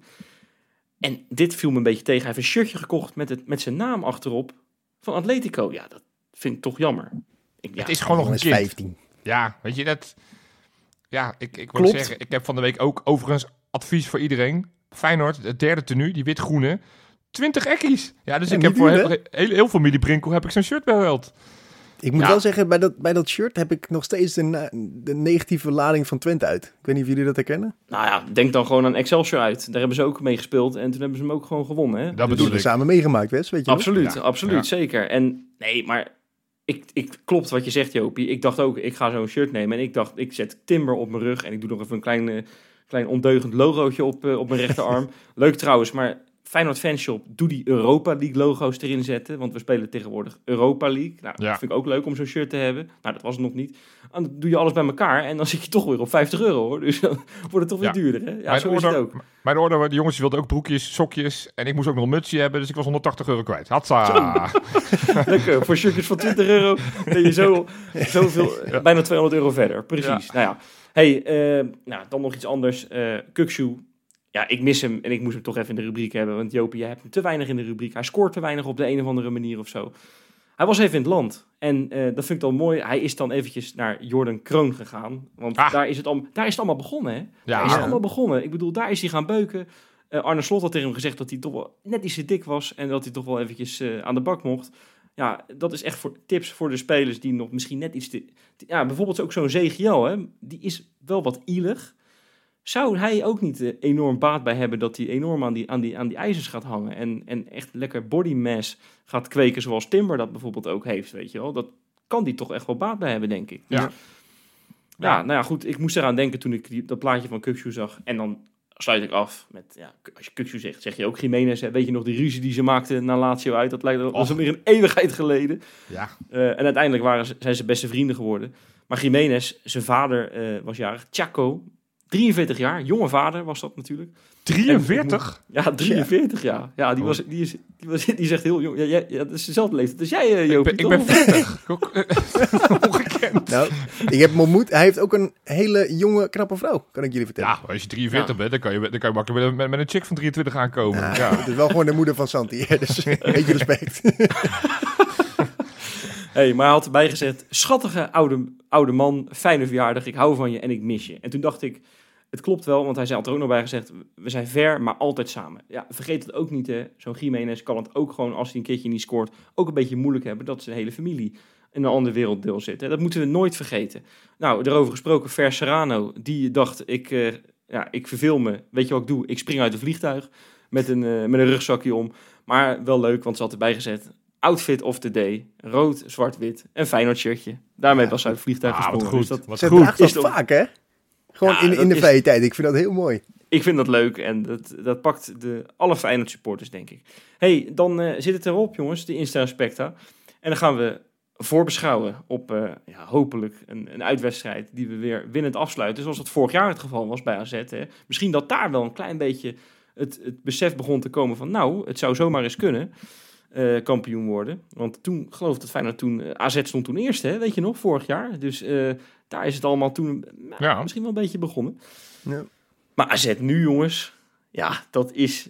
En dit viel me een beetje tegen. Hij heeft een shirtje gekocht met zijn naam achterop van Atletico. Ja, dat vind ik toch jammer. Het is gewoon nog een kind. 15. Ja, weet je dat? Ja, ik wil Klopt. zeggen, ik heb van de week ook overigens advies voor iedereen. Feyenoord, het derde tenue, die wit-groene. 20 ekkies. Ja, dus ik heb voor heel familie Brinkel heb ik zo'n shirt besteld. Ik moet wel zeggen, bij dat shirt heb ik nog steeds de negatieve lading van Twente uit. Ik weet niet of jullie dat herkennen. Nou ja, denk dan gewoon aan Excelsior uit. Daar hebben ze ook mee gespeeld en toen hebben ze hem ook gewoon gewonnen. Hè? Dat bedoel ik. Samen meegemaakt, Wes, weet je Absoluut, zeker. En nee, maar ik klopt wat je zegt, Jopie. Ik dacht ook, ik ga zo'n shirt nemen en ik dacht, ik zet Timber op mijn rug en ik doe nog even een klein ondeugend logootje op mijn rechterarm. Leuk trouwens, maar Feyenoord Fanshop, doe die Europa League logo's erin zetten. Want we spelen tegenwoordig Europa League. Nou, dat vind ik ook leuk om zo'n shirt te hebben. Nou, dat was het nog niet. Dan doe je alles bij elkaar en dan zit je toch weer op €50 hoor. Dus dan wordt het toch weer duurder. Hè? Ja, zo is het ook. Mijn order, de jongens wilden ook broekjes, sokjes. En ik moest ook nog een mutsje hebben, dus ik was €180 kwijt. Hatsa! Lekker, voor shirtjes van €20 ben je zoveel, bijna €200 verder. Precies. Ja. Nou ja. Hey, dan nog iets anders. Kukçu. Ja, ik mis hem en ik moest hem toch even in de rubriek hebben. Want Jopie, jij hebt hem te weinig in de rubriek. Hij scoort te weinig op de een of andere manier of zo. Hij was even in het land. En dat vind ik dan mooi. Hij is dan eventjes naar Jordan Kroon gegaan. Want daar is het allemaal begonnen, hè? Ja. Daar is het allemaal begonnen. Ik bedoel, daar is hij gaan beuken. Arne Slot had tegen hem gezegd dat hij toch wel net iets te dik was. En dat hij toch wel eventjes aan de bak mocht. Ja, dat is echt voor tips voor de spelers die nog misschien net iets te... Ja, bijvoorbeeld ook zo'n Zegiel, hè? Die is wel wat ielig. Zou hij ook niet enorm baat bij hebben dat hij enorm aan die ijzers gaat hangen en echt lekker body mass gaat kweken zoals Timber dat bijvoorbeeld ook heeft, weet je wel? Dat kan die toch echt wel baat bij hebben, denk ik. Ja. Nou ja, goed. Ik moest eraan denken toen ik dat plaatje van Kukçu zag. En dan sluit ik af met, als je Kukçu zegt, zeg je ook Giménez. Weet je nog die ruzie die ze maakten na Lazio uit? Dat lijkt alweer een eeuwigheid geleden. Ja. En uiteindelijk zijn ze beste vrienden geworden. Maar Giménez, zijn vader was jarig. Chaco, 43 jaar, jonge vader was dat natuurlijk. 43? Ja, 43 jaar. Ja, die is echt heel jong. Ja, dat is dezelfde leeftijd als jij, Joop. Ik ben 40. Ongekend. Nou, ik heb hem ontmoet. Hij heeft ook een hele jonge, knappe vrouw, kan ik jullie vertellen. Ja, als je 43 bent, dan kan je makkelijk met een chick van 23 aankomen. Ja. Het is wel gewoon de moeder van Santi, hè, dus een beetje respect. Hey, maar hij had erbij gezet, schattige oude man, fijne verjaardag, ik hou van je en ik mis je. En toen dacht ik, het klopt wel, want hij had er ook nog bij gezegd, we zijn ver, maar altijd samen. Ja, vergeet het ook niet, hè. Zo'n Gimenez kan het ook gewoon, als hij een keertje niet scoort, ook een beetje moeilijk hebben dat zijn hele familie in een ander werelddeel zit. Hè. Dat moeten we nooit vergeten. Nou, erover gesproken, Fer Serrano, die dacht, ik verveel me, weet je wat ik doe? Ik spring uit een vliegtuig met een rugzakje om. Maar wel leuk, want ze had erbij gezet, outfit of the day, rood, zwart-wit en Feyenoord shirtje. Daarmee was ze uit het vliegtuig gesprongen. Wat goed. Dus Wat Ze goed. draagt dat Is toch- vaak, hè? Gewoon Ja, in dat de is- vrije tijd. Ik vind dat heel mooi. Ik vind dat leuk en dat pakt alle Feyenoord supporters, denk ik. Hey, dan zit het erop, jongens, de Insta Specta. En dan gaan we voorbeschouwen op hopelijk een uitwedstrijd die we weer winnend afsluiten. Zoals dat vorig jaar het geval was bij AZ. Hè. Misschien dat daar wel een klein beetje het besef begon te komen van, nou, het zou zomaar eens kunnen kampioen worden. Want toen, geloof ik dat Feyenoord AZ stond toen eerst, hè, weet je nog, vorig jaar. Dus daar is het allemaal toen misschien wel een beetje begonnen. Ja. Maar AZ nu, jongens, ja, dat is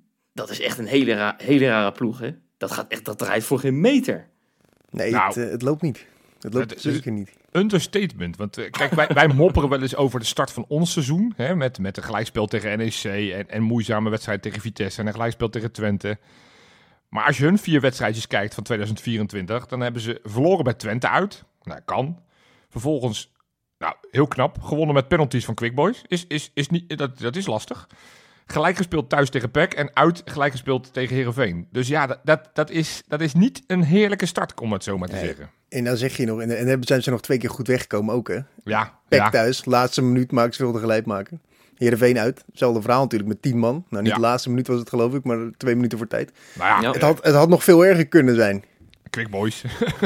echt een hele rare ploeg, hè. Dat draait voor geen meter. Nee, Nou, het loopt niet. Het loopt het- zeker niet. Understatement. Want kijk, wij mopperen wel eens over de start van ons seizoen. Hè, met een gelijkspel tegen NEC en moeizame wedstrijd tegen Vitesse en een gelijkspel tegen Twente. Maar als je hun 4 wedstrijdjes kijkt van 2024, dan hebben ze verloren bij Twente uit. Nou, kan. Vervolgens, nou, heel knap, gewonnen met penalties van Quick Boys. Is niet, dat is lastig. Gelijk gespeeld thuis tegen PEC en uit gelijk gespeeld tegen Heerenveen. Dus ja, dat is niet een heerlijke start, om het zo maar te Nee. zeggen. En dan zeg je nog, en zijn ze nog 2 keer goed weggekomen ook, hè? Ja, Pek ja. thuis, laatste minuut maken ze wilde gelijk maken. Heerenveen uit, hetzelfde verhaal natuurlijk met 10 man. Nou, niet Ja. de laatste minuut was het geloof ik, maar 2 minuten voor tijd. Nou ja, Ja. Het had nog veel erger kunnen zijn. Quick Boys.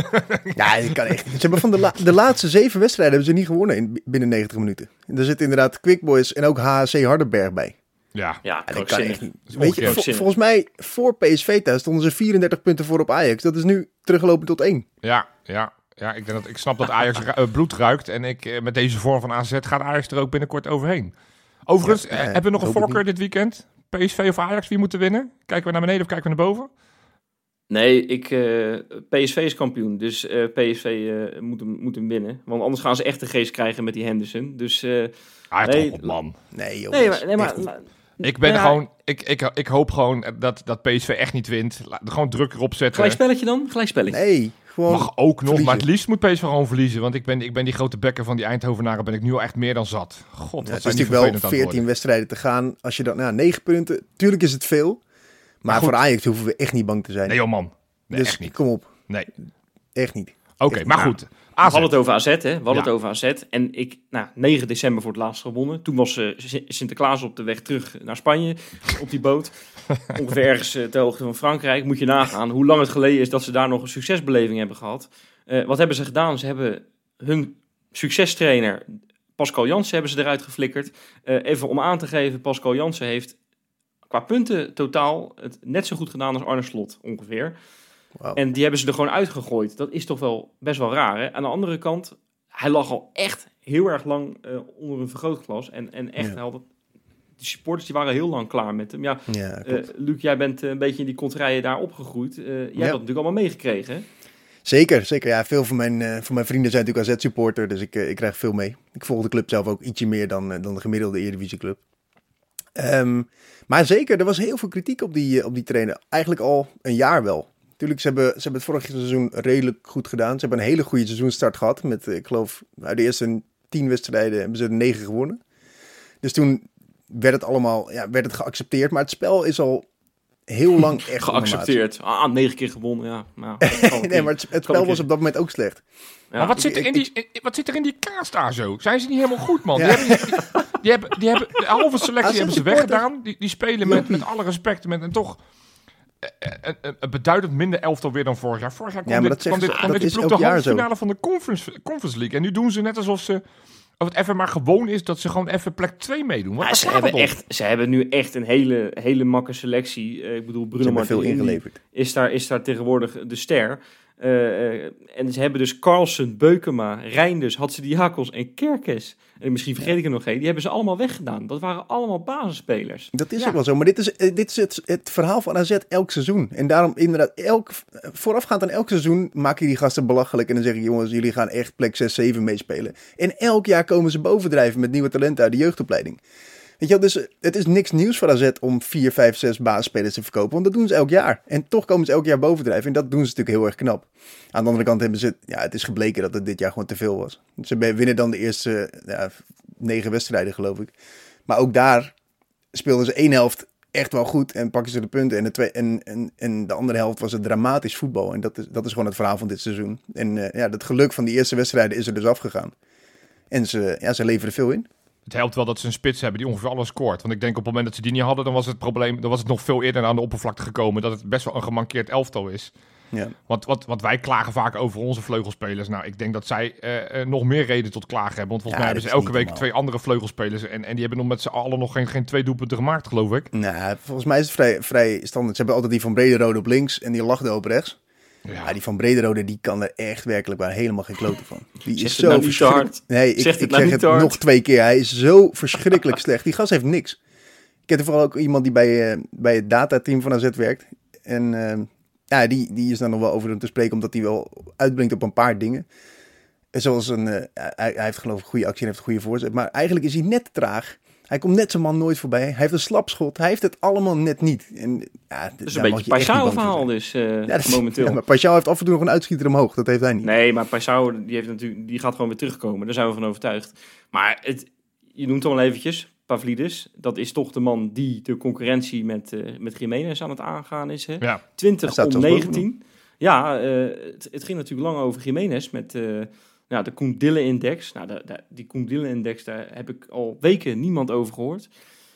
Ja, dat kan echt niet. Ze hebben van de laatste 7 wedstrijden hebben ze niet gewonnen binnen 90 minuten. En er zitten inderdaad Quick Boys en ook HHC Hardenberg bij. Ja, Ja, Ja, dat kan krankzinnig. echt niet. is Weet je, ongekend. volgens mij voor PSV thuis stonden ze 34 punten voor op Ajax. Dat is nu teruggelopen tot 1. ja. Ik snap dat Ajax bloed ruikt. En met deze vorm van AZ gaat Ajax er ook binnenkort overheen. Overigens, Ja, hebben we nog een hoop het voorkeur dit weekend? PSV of Ajax, wie moeten winnen? Kijken we naar beneden of kijken we naar boven? Nee, PSV is kampioen, dus PSV moet hem winnen. Want anders gaan ze echt de geest krijgen met die Henderson. Dus Toch op, man. Nee, joh. Ik ben Ja. gewoon... Ik hoop gewoon dat PSV echt niet wint. Gewoon druk erop zetten. Gelijkspelletje dan? Gelijkspelletje. Nee, gewoon Mag ook nog, verliezen. maar het liefst moet PSV gewoon verliezen. Want ik ben die grote bekker van die Eindhovenaren ben ik nu al echt meer dan zat. God, Ja, wat het is zijn die natuurlijk wel vervelend aan het 14 worden. wedstrijden te gaan. Als je dan, 9 punten, tuurlijk is het veel. Maar goed. voor Ajax hoeven we echt niet bang te zijn. Nee joh man, nee, dus echt niet. kom op, Nee. echt niet. Oké, maar goed. We AZ. hadden het over AZ, hè? We hadden Ja. het over AZ. En 9 december voor het laatst gewonnen. Toen was Sinterklaas op de weg terug naar Spanje op die boot. Ongeveer ergens ter hoogte van Frankrijk. Moet je nagaan hoe lang het geleden is dat ze daar nog een succesbeleving hebben gehad. Wat hebben ze gedaan? Ze hebben hun succestrainer Pascal Jansen hebben ze eruit geflikkerd. Even om aan te geven, Pascal Jansen heeft qua punten totaal het net zo goed gedaan als Arne Slot ongeveer. Wauw. En die hebben ze er gewoon uitgegooid. Dat is toch wel best wel raar, hè? Aan de andere kant, hij lag al echt heel erg lang onder een vergrootglas. En echt, Ja. de supporters die waren heel lang klaar met hem. Ja, Ja, klopt. Luc, jij bent een beetje in die kontrijen daar opgegroeid. Jij hebt dat natuurlijk allemaal meegekregen, hè? Zeker. Ja, veel van mijn vrienden zijn natuurlijk AZ-supporter, dus ik krijg veel mee. Ik volg de club zelf ook ietsje meer dan de gemiddelde Eredivisieclub. Maar zeker, er was heel veel kritiek op die trainer. Eigenlijk al een jaar wel. Tuurlijk, ze hebben het vorige seizoen redelijk goed gedaan. Ze hebben een hele goede seizoenstart gehad. Met, ik geloof, uit de eerste 10 wedstrijden hebben ze er 9 gewonnen. Dus toen werd het geaccepteerd. Maar het spel is al heel lang echt Geaccepteerd. 9 keer gewonnen, ja. Nou, nee, maar het spel was op dat moment ook slecht. ja. Maar wat zit er in die kaas daar zo? Zijn ze niet helemaal goed, man? Ja. Die hebben de halve selectie hebben ze weggedaan. Die spelen met alle respect met en toch een beduidend minder elftal weer dan vorig jaar. Vorig jaar kwam maar dat dit is ploeg elk de jaar halve zo. finale van de Conference League. En nu doen ze net alsof het even maar gewoon is dat ze gewoon even plek 2 meedoen. Ja, ze hebben nu echt een hele makke selectie. Ik bedoel, Ze Bruno hebben veel Martins ingeleverd. is daar tegenwoordig de ster. En ze hebben dus Carlsen, Beukema, Reinders, Hatzidakos en Kerkes. En misschien vergeet ik er nog één. Die hebben ze allemaal weggedaan. Dat waren allemaal basisspelers. Dat is ook wel zo. Maar dit is het verhaal van AZ elk seizoen. En daarom inderdaad, voorafgaand aan elk seizoen maak je die gasten belachelijk. En dan zeg je, jongens, jullie gaan echt plek 6, 7 meespelen. En elk jaar komen ze bovendrijven met nieuwe talenten uit de jeugdopleiding. Weet je wel, dus het is niks nieuws voor AZ om 4, 5, 6 basisspelers te verkopen. Want dat doen ze elk jaar. En toch komen ze elk jaar bovendrijven. En dat doen ze natuurlijk heel erg knap. Aan de andere kant hebben ze, het is gebleken dat het dit jaar gewoon te veel was. Ze winnen dan de eerste 9 wedstrijden, geloof ik. Maar ook daar speelden ze 1 helft echt wel goed en pakken ze de punten. En de andere helft was het dramatisch voetbal. En dat is gewoon het verhaal van dit seizoen. En het geluk van die eerste wedstrijden is er dus afgegaan. En ze leveren veel in. Het helpt wel dat ze een spits hebben die ongeveer alles scoort. Want ik denk op het moment dat ze die niet hadden, dan was het probleem, dan was het nog veel eerder aan de oppervlakte gekomen dat het best wel een gemankeerd elftal is. Ja. Want wij klagen vaak over onze vleugelspelers. Nou, ik denk dat zij nog meer reden tot klagen hebben. Want volgens mij hebben ze elke week 2 andere vleugelspelers. En die hebben nog met z'n allen nog geen 2 doelpunten gemaakt, geloof ik. Nou, volgens mij is het vrij standaard. Ze hebben altijd die van Brederode op links en die Lachdo op rechts. Ja, die van Brederode, die kan er echt werkelijk waar helemaal geen kloten van. Die is zo verschrikkelijk. Nee, ik zeg het nog 2 keer. Hij is zo verschrikkelijk slecht. Die gast heeft niks. Ik ken vooral ook iemand die bij het datateam van AZ werkt. En die is dan nog wel over hem te spreken, omdat hij wel uitblinkt op een paar dingen. Zoals hij heeft geloof ik een goede actie en heeft een goede voorzet. Maar eigenlijk is hij net te traag. Hij komt net zijn man nooit voorbij. Hij heeft een slapschot. Hij heeft het allemaal net niet. En, dat is een beetje een Paixão-verhaal dus momenteel. Ja, maar Paixão heeft af en toe nog een uitschieter omhoog. Dat heeft hij niet. Nee, maar Paixão die gaat gewoon weer terugkomen. Daar zijn we van overtuigd. Maar je noemt al eventjes Pavlidis. Dat is toch de man die de concurrentie met Giménez aan het aangaan is. Hè? Ja. 20 om 19. Ja, het ging natuurlijk lang over Giménez met de Koen Dille-index. Nou, die Koen Dille-index, daar heb ik al weken niemand over gehoord.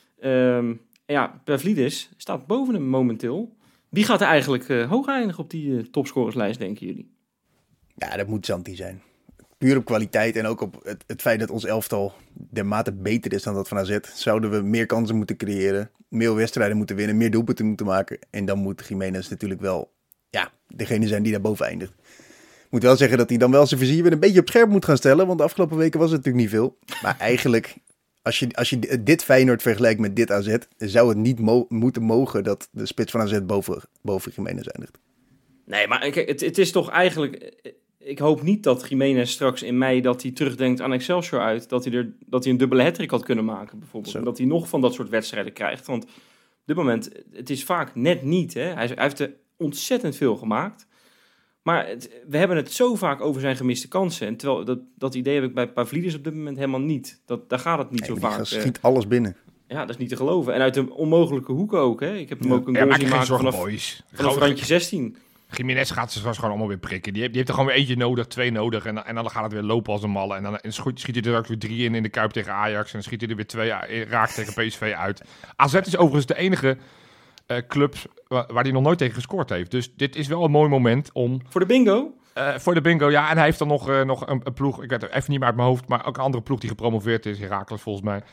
Pavlidis staat boven hem momenteel. Wie gaat er eigenlijk hoog eindigen op die topscorerslijst, denken jullie? Ja, dat moet Santi zijn. Puur op kwaliteit en ook op het feit dat ons elftal dermate beter is dan dat van AZ. Zouden we meer kansen moeten creëren, meer wedstrijden moeten winnen, meer doelpunten moeten maken. En dan moet Giménez natuurlijk wel degene zijn die daar boven eindigt. Ik moet wel zeggen dat hij dan wel zijn vizier weer een beetje op scherp moet gaan stellen. Want de afgelopen weken was het natuurlijk niet veel. Maar eigenlijk, als je dit Feyenoord vergelijkt met dit AZ, zou het niet moeten mogen dat de spits van AZ boven Giménez eindigt. Nee, maar kijk, het is toch eigenlijk... Ik hoop niet dat Giménez straks in mei dat hij terugdenkt aan Excelsior uit. Dat hij een dubbele hattrick had kunnen maken bijvoorbeeld. En dat hij nog van dat soort wedstrijden krijgt. Want op dit moment, het is vaak net niet. Hè? Hij heeft er ontzettend veel gemaakt. Maar we hebben het zo vaak over zijn gemiste kansen. En terwijl dat idee heb ik bij Pavlidis op dit moment helemaal niet. Daar gaat het niet zo vaak. Hij schiet alles binnen. Ja, dat is niet te geloven. En uit een onmogelijke hoek ook. Hè? Ik heb hem ook een goal zien maken vanaf randje 16. Giménez gaat ze gewoon allemaal weer prikken. Die heeft er gewoon weer eentje nodig, 2 nodig. En dan gaat het weer lopen als een malle. En dan schiet hij er ook weer 3 in de Kuip tegen Ajax. En dan schiet hij er weer 2 raakt tegen PSV uit. AZ is overigens de enige club waar hij nog nooit tegen gescoord heeft. Dus dit is wel een mooi moment om... Voor de bingo? Voor de bingo, ja. En hij heeft dan nog een ploeg, ik weet het even niet meer uit mijn hoofd, maar ook een andere ploeg die gepromoveerd is, Heracles volgens mij.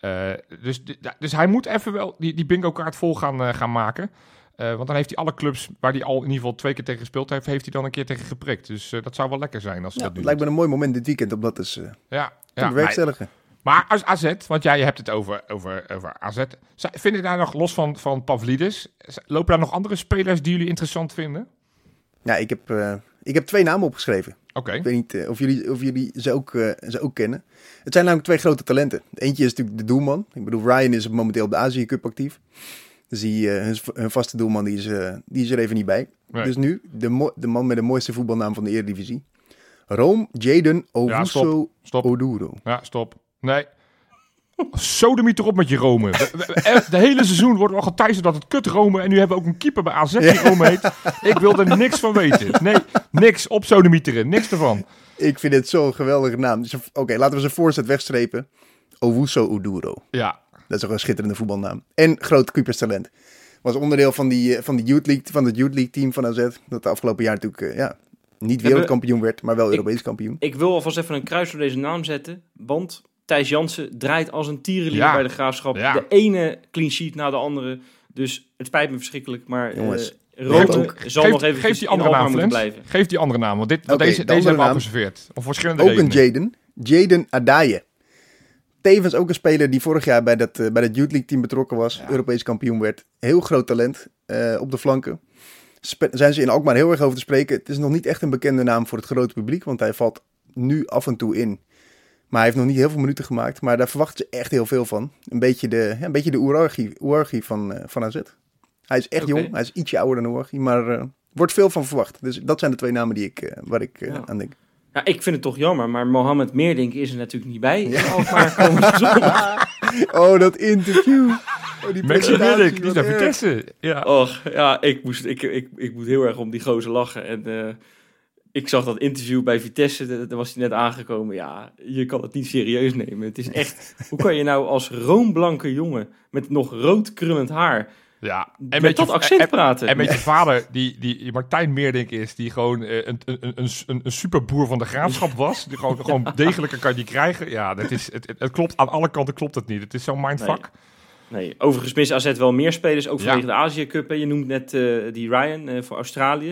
Dus hij moet even wel die bingo-kaart vol gaan maken. Want dan heeft hij alle clubs waar hij al in ieder geval 2 keer tegen gespeeld heeft hij dan een keer tegen geprikt. Dus dat zou wel lekker zijn als dat het lijkt me een mooi moment dit weekend om dat eens te bewerkstelligen. Maar als AZ, want jij hebt het over AZ. Vinden daar nog, los van Pavlidis, lopen daar nog andere spelers die jullie interessant vinden? Ja, ik heb 2 namen opgeschreven. Okay. Ik weet niet of jullie ze ook kennen. Het zijn namelijk 2 grote talenten. Eentje is natuurlijk de doelman. Ik bedoel, Ryan is momenteel op de Azië Cup actief. Dus hun vaste doelman die is er even niet bij. Nee. Dus nu de man met de mooiste voetbalnaam van de Eredivisie. Rome Jadon Owusu Oduro. Ja, stop. Nee. Sodemiet erop met je Rome. De hele seizoen wordt al geteisterd dat het kut Rome. En nu hebben we ook een keeper bij AZ die Rome heet. Ik wil er niks van weten. Nee, niks op sodemieteren. Niks ervan. Ik vind het zo'n geweldige naam. Oké, laten we zijn voorzet wegstrepen. Owusu Oduro. Ja. Dat is ook een schitterende voetbalnaam. En groot keeperstalent. Was onderdeel van de Youth League, van het Youth League team van AZ. Dat de afgelopen jaar natuurlijk niet wereldkampioen werd, maar wel Europees kampioen. Ik wil alvast even een kruis door deze naam zetten. Want Thijs Jansen draait als een tierenlier bij de Graafschap. Ja. De ene clean sheet na de andere. Dus het spijt me verschrikkelijk. Maar Rome zal nog even Geef die andere naam, moeten Flens. blijven. Geef die andere naam, want deze andere hebben we al naam. geserveerd. Om verschillende Ook een redenen. Jaden Adaye. Tevens ook een speler die vorig jaar bij dat Youth League team betrokken was. Ja. Europees kampioen werd. Heel groot talent op de flanken. Zijn ze in Alkmaar heel erg over te spreken. Het is nog niet echt een bekende naam voor het grote publiek. Want hij valt nu af en toe in. Maar hij heeft nog niet heel veel minuten gemaakt. Maar daar verwachten ze echt heel veel van. Een beetje de Ouarghi van AZ. Hij is echt jong. Hij is ietsje ouder dan Ouarghi. Maar wordt veel van verwacht. Dus dat zijn de twee namen waar ik aan denk. Ja, ik vind het toch jammer, maar Mohamed Meerdink is er natuurlijk niet bij. Ja. Alkmaar komende zondag. Oh, dat interview. Die Maxi Meerdink, die is naar wat erg. Vitesse. Ja. Och, ja, ik moet heel erg om die gozer lachen. En ik zag dat interview bij Vitesse, daar was hij net aangekomen. Ja, je kan het niet serieus nemen. Het is echt, hoe kan je nou als roomblanke jongen met nog rood krullend haar Ja, en met dat accent praten? En met je vader, die Martijn Meerdink is, die gewoon een superboer van de Graafschap was. Die gewoon degelijker kan je krijgen. Ja, het klopt, aan alle kanten klopt het niet. Het is zo'n mindfuck. Nee, overigens mist AZ wel meer spelers, ook vanwege Ja. de Azië Cup. Je noemt net die Ryan voor Australië.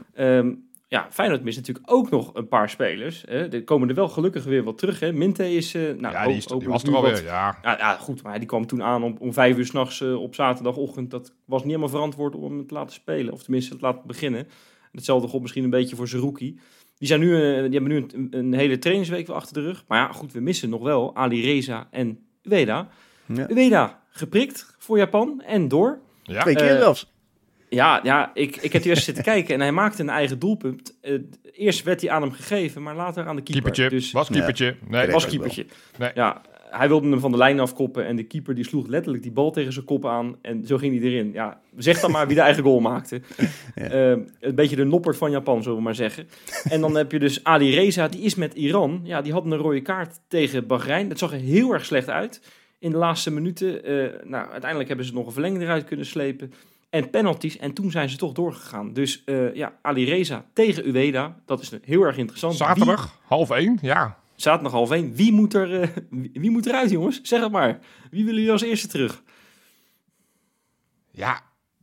Ja. Feyenoord mist natuurlijk ook nog een paar spelers. Er komen er wel gelukkig weer wat terug. Hè. Minte is... Die was er alweer, ja. Ja, goed, maar die kwam toen aan om 5 uur 's nachts op zaterdagochtend. Dat was niet helemaal verantwoord om hem te laten spelen. Of tenminste te laten beginnen. Hetzelfde gold misschien een beetje voor Zerouki. Die hebben nu een hele trainingsweek wel achter de rug. Maar ja, goed, we missen nog wel Ali Reza en Ueda. Ja. Ueda geprikt voor Japan en door. Ja. 2 keer zelfs. Ja, ik heb eerst zitten kijken en hij maakte een eigen doelpunt. Eerst werd hij aan hem gegeven, maar later aan de keeper. Keepertje, Dus was keepertje. Nee, was keepertje. Nee. Ja, hij wilde hem van de lijn afkoppen en de keeper die sloeg letterlijk die bal tegen zijn kop aan. En zo ging hij erin. Ja, zeg dan maar wie de eigen goal maakte. Ja. Een beetje de noppert van Japan, zullen we maar zeggen. En dan heb je dus Ali Reza, die is met Iran. Ja, die had een rode kaart tegen Bahrein. Dat zag er heel erg slecht uit in de laatste minuten. Uiteindelijk hebben ze nog een verlenging eruit kunnen slepen. En penalties. En toen zijn ze toch doorgegaan. Dus Ali Reza tegen Ueda. Dat is heel erg interessant. Zaterdag, 12:30, ja. Zaterdag 12:30. Wie moet eruit, jongens? Zeg het maar. Wie willen jullie als eerste terug? Ja,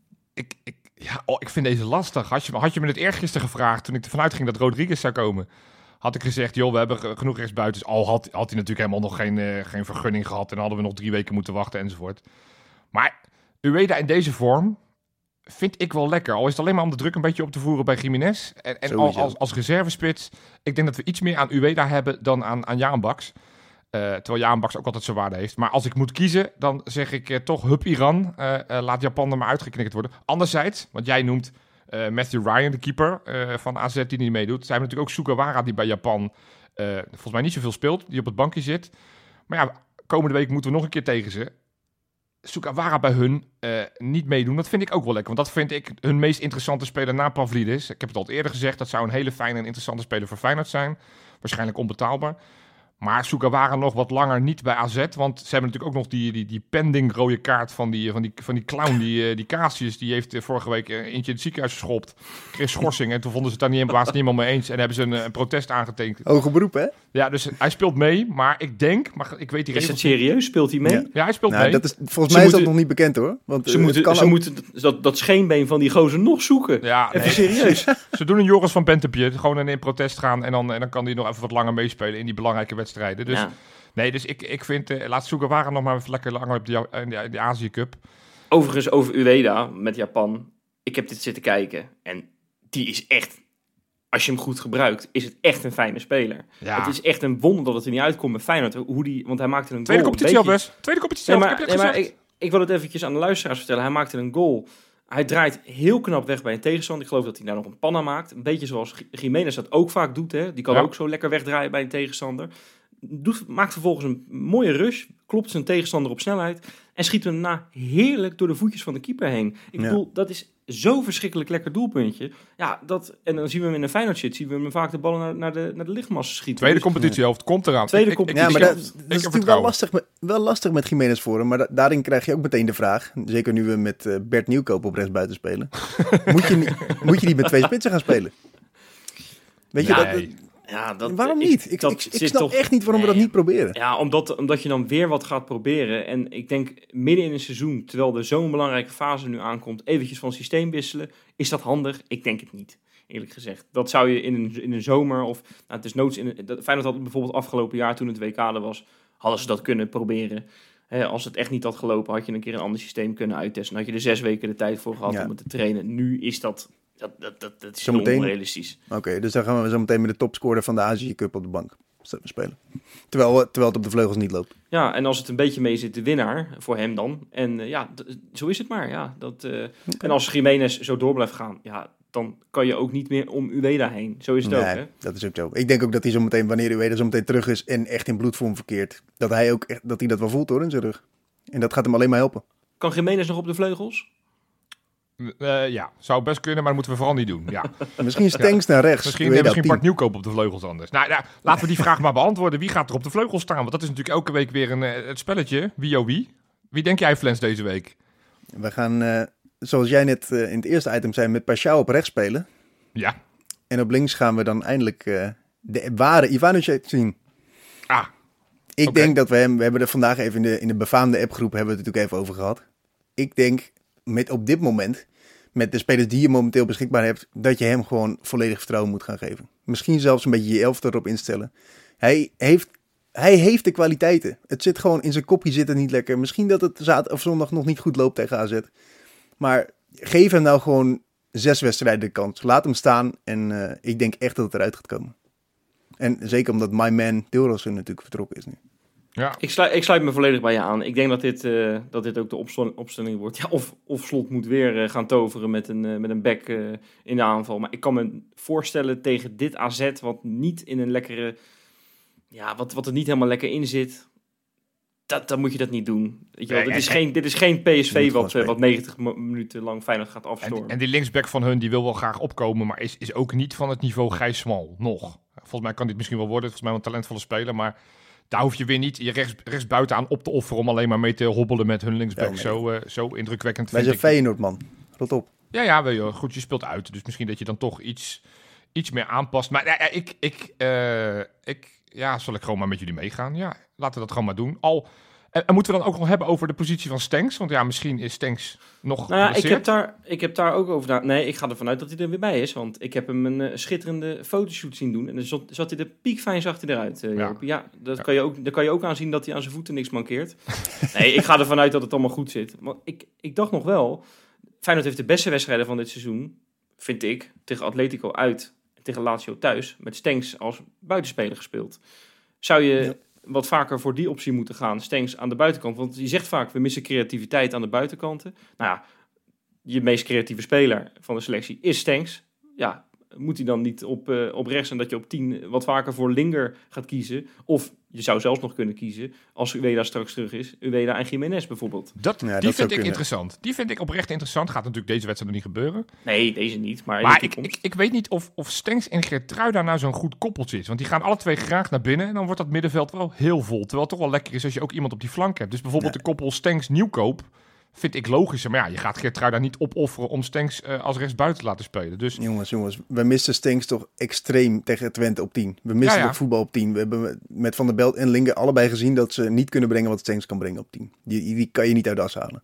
ik vind deze lastig. Had je me het eergisteren gevraagd toen ik ervan uitging dat Rodriguez zou komen, had ik gezegd, joh, we hebben genoeg rechtsbuitens. Al had hij natuurlijk helemaal nog geen vergunning gehad en hadden we nog 3 weken moeten wachten enzovoort. Maar Ueda in deze vorm vind ik wel lekker. Al is het alleen maar om de druk een beetje op te voeren bij Gimenez. En als reservespits, ik denk dat we iets meer aan Ueda hebben dan aan Jaan Baks. Terwijl Jaan Baks ook altijd zijn waarde heeft. Maar als ik moet kiezen, dan zeg ik toch hup Iran. Laat Japan er maar uitgeknikkerd worden. Anderzijds, want jij noemt Matthew Ryan, de keeper van AZ, die niet meedoet. Zij hebben natuurlijk ook Sugawara, die bij Japan volgens mij niet zoveel speelt. Die op het bankje zit. Maar ja, komende week moeten we nog een keer tegen ze. Sugawara bij hun niet meedoen, dat vind ik ook wel lekker. Want dat vind ik hun meest interessante speler na Pavlidis. Ik heb het al eerder gezegd, dat zou een hele fijne en interessante speler voor Feyenoord zijn. Waarschijnlijk onbetaalbaar. Maar Sugawara nog wat langer niet bij AZ. Want ze hebben natuurlijk ook nog die pending rode kaart van die clown. Die Casius, die heeft vorige week eentje in het ziekenhuis geschopt. Kreeg schorsing en toen vonden ze het daar niet helemaal mee eens. En hebben ze een protest aangetekend. Hoger beroep, hè? Ja, dus hij speelt mee. Maar ik denk, ik weet die Is het regels. serieus? Speelt hij mee? Ja. Ja, hij speelt Nou, mee. dat is, volgens mij is dat nog niet bekend, hoor. Want Ze moeten dat scheenbeen van die gozer nog zoeken. Ja, Even serieus. Ze doen een Joris van Bentempje. Gewoon in protest gaan. En dan kan hij nog even wat langer meespelen in die belangrijke wedstrijden. Dus Ja. nee, dus ik vind, laat Sugawara nog maar even lekker langer op die Azië Cup. Overigens over Ueda met Japan. Ik heb dit zitten kijken. En die is echt, als je hem goed gebruikt, is het echt een fijne speler. Ja. Het is echt een wonder dat het er niet uitkomt met Feyenoord. Want hij maakte een Tweede goal. competitie al best. Tweede competitie al, heb je dat gezegd? Ik wil het eventjes aan de luisteraars vertellen. Hij maakte een goal. Hij draait heel knap weg bij een tegenstander. Ik geloof dat hij daar nog een panna maakt. Een beetje zoals Gimenez dat ook vaak doet. Hè? Die kan ook zo lekker wegdraaien bij een tegenstander. Maakt vervolgens een mooie rush. Klopt zijn tegenstander op snelheid. En schiet hem daarna heerlijk door de voetjes van de keeper heen. Ik bedoel, dat is zo'n verschrikkelijk lekker doelpuntje. Ja, en dan zien we hem in een Feyenoord shit. Zien we hem vaak de ballen naar de lichtmassen schieten. Tweede Dus competitiehelft komt eraan. Tweede competitie. Ja, maar dat is natuurlijk wel lastig met Gimenez voor hem. Maar daarin krijg je ook meteen de vraag. Zeker nu we met Bert Nieuwkoop op rechtsbuiten spelen. Moet je niet met 2 spitsen gaan spelen? Weet je, Ja, waarom niet? Ik snap echt niet waarom we dat niet proberen. Ja, omdat je dan weer wat gaat proberen. En ik denk midden in een seizoen, terwijl er zo'n belangrijke fase nu aankomt, eventjes van systeem wisselen. Is dat handig? Ik denk het niet, eerlijk gezegd. Dat zou je in een zomer of... Nou, het is noods Feyenoord had bijvoorbeeld afgelopen jaar, toen het WK er was, hadden ze dat kunnen proberen. Als het echt niet had gelopen, had je een keer een ander systeem kunnen uittesten. Dan had je er 6 weken de tijd voor gehad om het te trainen. Nu is dat is onrealistisch. Oké, dus dan gaan we zo meteen met de topscorer van de Azië Cup op de bank spelen. Terwijl het op de vleugels niet loopt. Ja, en als het een beetje mee zit, de winnaar voor hem dan. En zo is het maar. Ja, En als Gimenez zo door blijft gaan, ja, dan kan je ook niet meer om Ueda heen. Zo is het ook, hè? Dat is ook zo. Ik denk ook dat hij zo meteen, wanneer Ueda zo meteen terug is en echt in bloedvorm verkeert, dat hij dat wel voelt, hoor, in zijn rug. En dat gaat hem alleen maar helpen. Kan Gimenez nog op de vleugels? Ja, zou best kunnen, maar dat moeten we vooral niet doen. Ja. Misschien Stengs naar rechts. Misschien Bart Nieuwkoop op de vleugels anders. Nou, laten we die vraag maar beantwoorden. Wie gaat er op de vleugels staan? Want dat is natuurlijk elke week weer het spelletje. Wie, oh wie? Wie denk jij, Flens, deze week? We gaan, zoals jij net in het eerste item zei, met Paschal op rechts spelen. Ja. En op links gaan we dan eindelijk de ware Ivanovic zien. Ik denk dat we hebben er vandaag even in de befaamde appgroep hebben we het natuurlijk even over gehad. Ik denk op dit moment, met de spelers die je momenteel beschikbaar hebt, dat je hem gewoon volledig vertrouwen moet gaan geven. Misschien zelfs een beetje je elftal erop instellen. Hij heeft de kwaliteiten. Het zit gewoon in zijn kopje, zit het niet lekker. Misschien dat het zaterdag of zondag nog niet goed loopt tegen AZ. Maar geef hem nou gewoon 6 wedstrijden de kans. Laat hem staan en ik denk echt dat het eruit gaat komen. En zeker omdat my man Dilrosun natuurlijk vertrokken is nu. Ja. Ik sluit me volledig bij je aan. Ik denk dat dit ook de opstelling wordt. Ja, of Slot moet weer gaan toveren met een back in de aanval. Maar ik kan me voorstellen tegen dit AZ, wat niet in een lekkere... Ja, wat er niet helemaal lekker in zit. Dan moet je dat niet doen. Weet je wel, dit is geen PSV wat 90 minuten lang Feyenoord gaat afstormen. En die linksback van hun, die wil wel graag opkomen, maar is ook niet van het niveau Gijs Smal. Nog. Volgens mij kan dit misschien wel worden. Volgens mij wel een talentvolle speler, maar... Daar hoef je weer niet je rechts buiten aan op te offeren om alleen maar mee te hobbelen met hun linksback. Ja, zo indrukwekkend. Wij zijn Feyenoord, man. Rot op. Ja, goed, je speelt uit. Dus misschien dat je dan toch iets meer aanpast. Maar zal ik gewoon maar met jullie meegaan. Ja, laten we dat gewoon maar doen. En moeten we dan ook nog hebben over de positie van Stenks? Want ja, misschien is Stenks nog ik heb daar ook over... Nee, ik ga ervan uit dat hij er weer bij is. Want ik heb hem een schitterende fotoshoot zien doen. En dan zat hij er piekfijn, zag hij eruit. Ja, daar kan je ook aan zien dat hij aan zijn voeten niks mankeert. Nee, ik ga ervan uit dat het allemaal goed zit. Maar ik dacht nog wel... Feyenoord heeft de beste wedstrijden van dit seizoen, vind ik, tegen Atletico uit en tegen Lazio thuis, met Stenks als buitenspeler gespeeld. Zou je... wat vaker voor die optie moeten gaan, Stenks aan de buitenkant. Want je zegt vaak, we missen creativiteit aan de buitenkanten. Nou ja, je meest creatieve speler van de selectie is Stenks. Ja, moet hij dan niet op rechts en dat je op 10 wat vaker voor Linger gaat kiezen? Of je zou zelfs nog kunnen kiezen, als Ueda straks terug is, Ueda en Gimenez bijvoorbeeld. Die vind ik interessant. Die vind ik oprecht interessant. Gaat natuurlijk deze wedstrijd nog niet gebeuren. Nee, deze niet. Maar ik weet niet of Stenks en Geertruida nou zo'n goed koppeltje is. Want die gaan alle twee graag naar binnen en dan wordt dat middenveld wel heel vol. Terwijl het toch wel lekker is als je ook iemand op die flank hebt. Dus bijvoorbeeld de koppel Stenks-Nieuwkoop vind ik logischer. Maar ja, je gaat Geertruida niet opofferen om Stenks als rechtsbuiten te laten spelen. Dus... Jongens, we missen Stenks toch extreem tegen Twente op 10. We missen toch voetbal op 10. We hebben met Van der Belt en Linger allebei gezien dat ze niet kunnen brengen wat Stenks kan brengen op 10. Die kan je niet uit de as halen.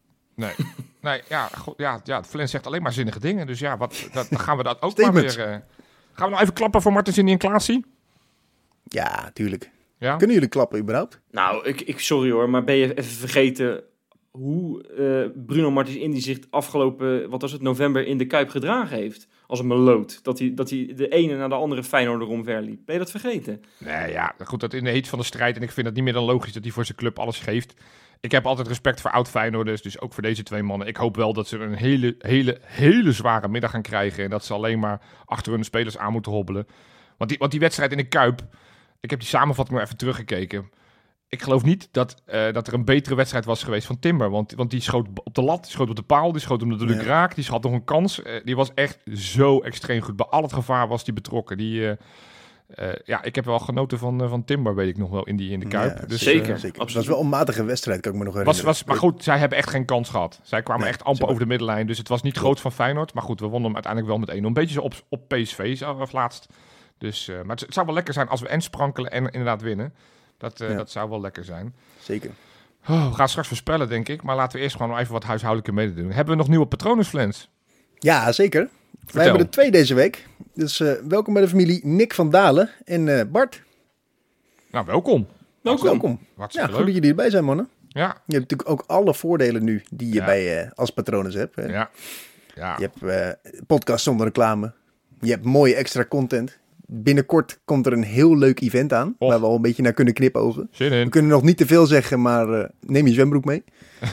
Nee, Flens zegt alleen maar zinnige dingen. Dus ja, dan gaan we dat ook maar weer... gaan we nou even klappen voor Martens en Klaasie? Ja, tuurlijk. Ja? Kunnen jullie klappen überhaupt? Nou, sorry hoor, maar ben je even vergeten hoe Bruno Martins Indy zich afgelopen, november in de Kuip gedragen heeft? Als een meloot. Dat hij de ene na de andere Feyenoorder omverliep. Ben je dat vergeten? Nee, ja, goed, dat in de heet van de strijd. En ik vind het niet meer dan logisch dat hij voor zijn club alles geeft. Ik heb altijd respect voor oud-Feyenoorders, dus ook voor deze twee mannen. Ik hoop wel dat ze een hele zware middag gaan krijgen. En dat ze alleen maar achter hun spelers aan moeten hobbelen. Want die wedstrijd in de Kuip, ik heb die samenvatting nog even teruggekeken. Ik geloof niet dat er een betere wedstrijd was geweest van Timber. Want die schoot op de lat, die schoot op de paal, die schoot hem natuurlijk raak. Die had nog een kans. Die was echt zo extreem goed. Bij al het gevaar was die betrokken. Ik heb wel genoten van Timber, weet ik nog wel, in de Kuip. Ja, dus, zeker. Het was wel een matige wedstrijd, kan ik me nog herinneren. Maar goed, zij hebben echt geen kans gehad. Zij kwamen echt amper over de middenlijn. Dus het was niet groot van Feyenoord. Maar goed, we wonnen hem uiteindelijk wel met 1-0. Een beetje zo op PSV zelf laatst. Dus, maar het zou wel lekker zijn als we en sprankelen en inderdaad winnen. Dat zou wel lekker zijn. Zeker. We gaan straks voorspellen, denk ik. Maar laten we eerst gewoon even wat huishoudelijke mededelingen. Hebben we nog nieuwe patronen, Flens? Ja, zeker. Wij hebben er 2 deze week. Dus welkom bij de familie Nick van Dalen en Bart. Nou, welkom. Welkom. Hartstikke Goed dat jullie erbij zijn, mannen. Ja. Je hebt natuurlijk ook alle voordelen nu die je bij als patronen hebt. Hè? Ja. Je hebt podcast zonder reclame. Je hebt mooie extra content. Binnenkort komt er een heel leuk event aan, waar we al een beetje naar kunnen knipogen. Zin in. We kunnen nog niet te veel zeggen, maar neem je zwembroek mee.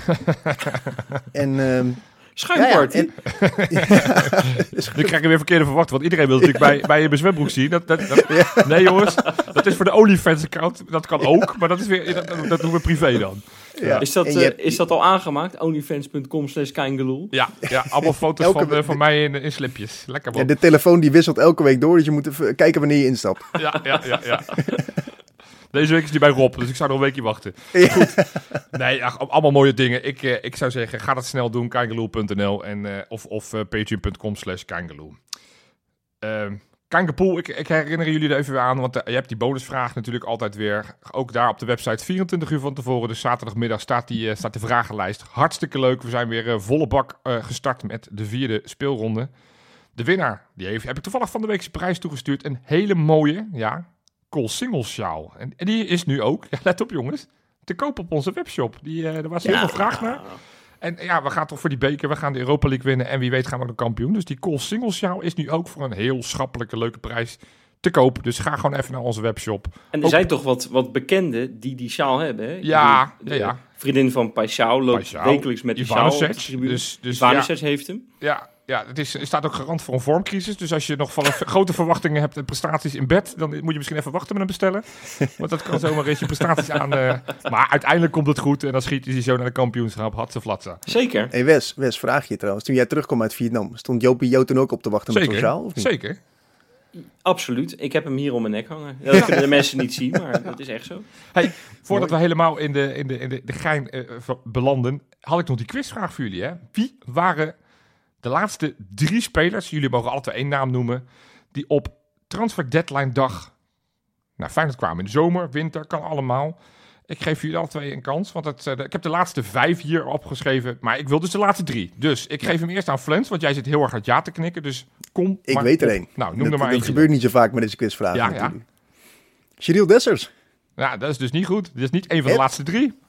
En... Schuimparty. Nu krijg ik weer verkeerde verwachting, want iedereen wil natuurlijk bij je zwembroek zien. Nee jongens, dat is voor de OnlyFans-account. Dat kan ook, maar dat is weer, dat doen we privé dan. Ja. Is dat al aangemaakt? Onlyfans.com/Kangeloel? Ja, allemaal foto's van mij in slipjes. Lekker man. Ja, de telefoon die wisselt elke week door, dus je moet even kijken wanneer je instapt. Ja. Deze week is die bij Rob, dus ik zou nog een weekje wachten. Ja. Goed. Nee, allemaal mooie dingen. Ik zou zeggen, ga dat snel doen, kangeloel.nl of patreon.com/kangeloel. Kangepool, ik herinner jullie er even weer aan, want je hebt die bonusvraag natuurlijk altijd weer. Ook daar op de website 24 uur van tevoren, dus zaterdagmiddag staat de vragenlijst. Hartstikke leuk, we zijn weer volle bak gestart met de 4e speelronde. De winnaar, heb ik toevallig van de week zijn prijs toegestuurd. Een hele mooie, Koolsingels sjaal. En die is nu ook, let op jongens, te koop op onze webshop. Er was heel veel vraag naar. En we gaan toch voor die beker, we gaan de Europa League winnen en wie weet gaan we ook de kampioen. Dus die Koolsingels sjaal is nu ook voor een heel schappelijke, leuke prijs te koop. Dus ga gewoon even naar onze webshop. En er zijn toch wat bekenden die sjaal hebben, hè? Ja. Vriendin van Paixão loopt wekelijks met die sjaal. Dus Ivanovic heeft hem. Ja, er staat ook garant voor een vormcrisis. Dus als je nog van grote verwachtingen hebt en prestaties in bed, dan moet je misschien even wachten met hem bestellen. Want dat kan zomaar eens je prestaties aan. Maar uiteindelijk komt het goed en dan schiet hij zo naar de kampioenschap. Hatse flatsa. Zeker. Hey Wes, vraag je trouwens. Toen jij terugkwam uit Vietnam, stond Jopie jou toen ook op te wachten met zo'n sjaal? Of niet? Zeker. Absoluut. Ik heb hem hier om mijn nek hangen. Dat kunnen de mensen niet zien, maar dat is echt zo. Hey, voordat we helemaal in de gein belanden, had ik nog die quizvraag voor jullie. Hè? Wie waren de laatste 3 spelers, jullie mogen altijd 1 naam noemen, die op transfer deadline dag naar Feyenoord kwamen? In de zomer, winter, kan allemaal. Ik geef jullie alle 2 een kans, want ik heb de laatste 5 hier opgeschreven, maar ik wil dus de laatste 3. Dus ik geef hem eerst aan Flens, want jij zit heel erg hard ja te knikken, dus kom. Ik weet er 1. Nou, noem er maar 1. Dat gebeurt niet zo vaak met deze quizvragen. Ja. Cyril Dessers. Ja, dat is dus niet goed. Dit is niet een van de laatste 3.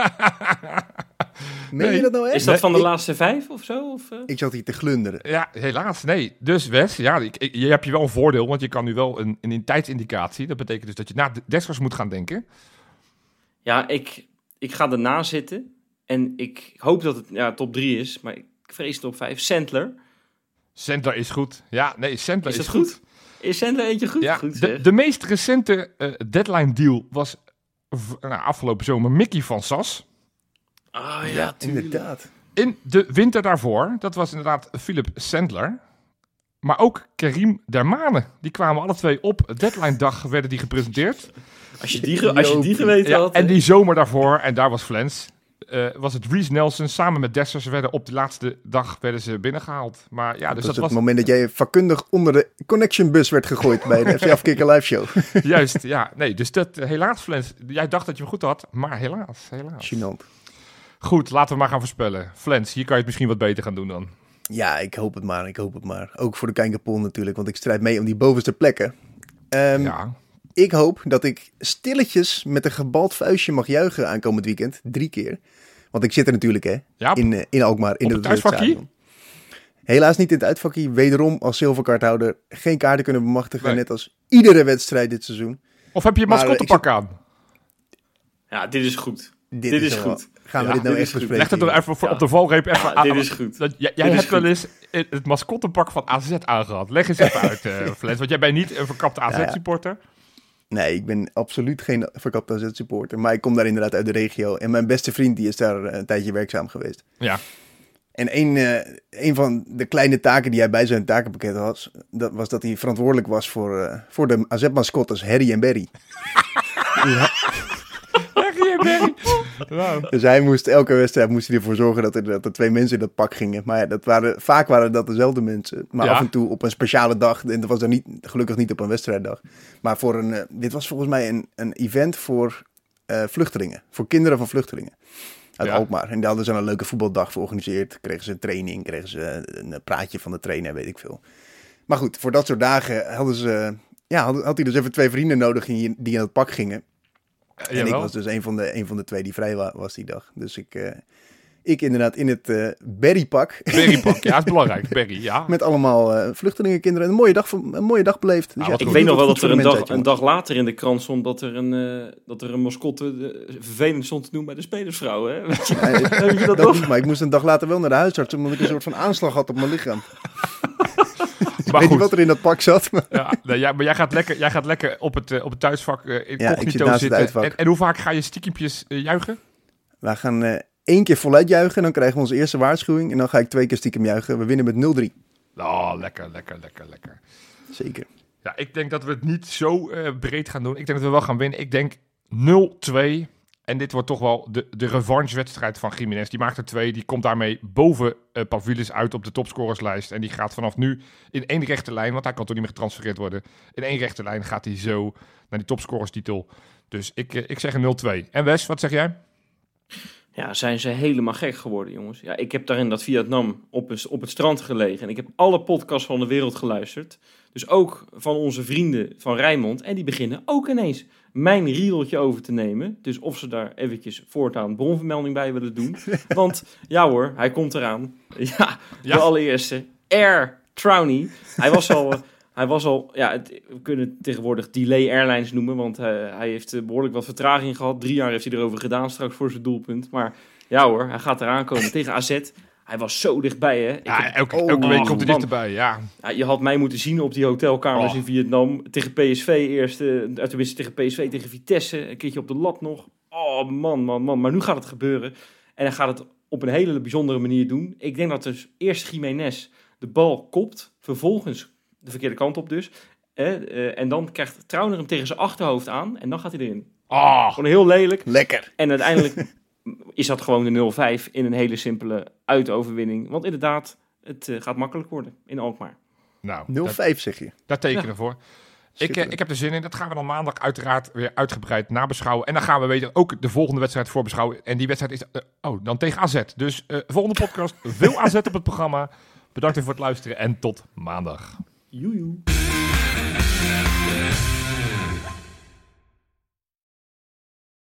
Meen je dat nou echt? Is dat van de laatste 5 of zo? Of, Ik zat hier te glunderen. Ja, helaas. Nee. Dus Wes, je hebt je wel een voordeel, want je kan nu wel een tijdsindicatie. Dat betekent dus dat je na Dessers moet gaan denken. Ja, ik ga erna zitten en ik hoop dat het top 3 is, maar ik vrees top 5. Sandler is goed. Ja, nee, Sandler is goed. Is Sandler eentje goed? Ja, goed de meest recente deadline deal was afgelopen zomer Mickey van Sas. Ja, inderdaad. In de winter daarvoor, dat was inderdaad Philip Sandler. Maar ook Karim Dermane. Die kwamen alle 2 op deadline dag, werden die gepresenteerd. Als je die geweten had. En die zomer daarvoor, en daar was Flens, was het Reece Nelson samen met Dessers werden op de laatste dag binnengehaald. Maar ja, dus dat was het moment dat jij vakkundig onder de Connection bus werd gegooid bij de FC Afkikken live show. Juist, ja. Nee, dus helaas Flens, jij dacht dat je hem goed had, maar helaas. Gênant. Goed, laten we maar gaan voorspellen. Flens, hier kan je het misschien wat beter gaan doen dan. Ja, ik hoop het maar. Ook voor de Kangepool natuurlijk, want ik strijd mee om die bovenste plekken. Ik hoop dat ik stilletjes met een gebald vuistje mag juichen aankomend weekend. 3 keer. Want ik zit er natuurlijk in Alkmaar. In het uitvakkie? Helaas niet in het uitvakkie. Wederom als zilverkaarthouder geen kaarten kunnen bemachtigen. Net als iedere wedstrijd dit seizoen. Of heb je mascottepak aan? Ja, dit is goed. Dit is goed. Gaan we dit nou echt bespreken? Leg het er even op de valreep even aan. Dit is goed. Jij hebt wel eens het mascottepak van AZ aangehad. Leg eens even uit, Flens. Want jij bent niet een verkapte AZ-supporter. Nee, ik ben absoluut geen verkapte AZ-supporter. Maar ik kom daar inderdaad uit de regio. En mijn beste vriend die is daar een tijdje werkzaam geweest. Ja. En een van de kleine taken die hij bij zijn takenpakket had, was dat hij verantwoordelijk was voor de AZ-mascottes Harry en Barry. Harry en Barry. Nou. Dus hij moest elke wedstrijd ervoor zorgen dat er 2 mensen in dat pak gingen. Maar ja, vaak waren dat dezelfde mensen. Maar af en toe op een speciale dag. En dat was dan gelukkig niet op een wedstrijddag. Maar dit was volgens mij een event voor vluchtelingen. Voor kinderen van vluchtelingen. Uit Alkmaar. En daar hadden ze een leuke voetbaldag voor georganiseerd. Kregen ze een training, kregen ze een praatje van de trainer, weet ik veel. Maar goed, voor dat soort dagen had hij dus even 2 vrienden nodig die in het pak gingen. En ik was dus een van de 2 die vrij was die dag. Dus ik inderdaad in het berrypak. Berrypak, ja, is belangrijk. Berry, ja. Met allemaal vluchtelingenkinderen. Een mooie dag beleefd. Dus ik weet nog wel dat er een dag later in de krant stond dat er een mascotte vervelend stond te doen bij de spelersvrouw. Hè? Weet je dat niet, maar ik moest een dag later wel naar de huisarts, omdat ik een soort van aanslag had op mijn lichaam. Ik weet niet wat er in dat pak zat. Maar, maar jij gaat lekker op het thuisvak incognito zitten. En hoe vaak ga je stiekempjes juichen? We gaan 1 keer voluit juichen. Dan krijgen we onze eerste waarschuwing. En dan ga ik 2 keer stiekem juichen. We winnen met 0-3. Oh, lekker. Zeker. Ja, ik denk dat we het niet zo breed gaan doen. Ik denk dat we wel gaan winnen. Ik denk 0-2. En dit wordt toch wel de revanche-wedstrijd van Gimenez. Die maakt er 2. Die komt daarmee boven Pavlidis uit op de topscorerslijst. En die gaat vanaf nu in 1 rechte lijn, want hij kan toch niet meer getransfereerd worden. In 1 rechte lijn gaat hij zo naar die topscorerstitel. Dus ik zeg een 0-2. En Wes, wat zeg jij? Ja, zijn ze helemaal gek geworden, jongens. Ja, ik heb daar in dat Vietnam op het strand gelegen. En ik heb alle podcasts van de wereld geluisterd. Dus ook van onze vrienden van Rijnmond. En die beginnen ook ineens mijn riedeltje over te nemen. Dus of ze daar eventjes voortaan bronvermelding bij willen doen. Want ja hoor, hij komt eraan. Ja, de allereerste. Air Trowny. Hij was al, we kunnen het tegenwoordig Delay Airlines noemen, want hij heeft behoorlijk wat vertraging gehad. 3 jaar heeft hij erover gedaan straks voor zijn doelpunt. Maar ja hoor, hij gaat eraan komen tegen AZ. Hij was zo dichtbij, hè. Elke week komt hij dichterbij, ja. Je had mij moeten zien op die hotelkamers in Vietnam. Tegen PSV eerst, tenminste tegen PSV, tegen Vitesse. Een keertje op de lat nog. Oh man. Maar nu gaat het gebeuren. En hij gaat het op een hele bijzondere manier doen. Ik denk dat dus eerst Gimenez de bal kopt, vervolgens de verkeerde kant op dus. En dan krijgt Trauner hem tegen zijn achterhoofd aan. En dan gaat hij erin. Gewoon heel lelijk. Lekker. En uiteindelijk is dat gewoon de 0-5 in een hele simpele uitoverwinning. Want inderdaad, het gaat makkelijk worden in Alkmaar. Nou, 0-5 zeg je. Daar tekenen voor. Ik heb er zin in. Dat gaan we dan maandag uiteraard weer uitgebreid nabeschouwen. En dan gaan we weten ook de volgende wedstrijd voorbeschouwen. En die wedstrijd is dan tegen AZ. Dus volgende podcast, veel AZ op het programma. Bedankt voor het luisteren en tot maandag. Joejoe.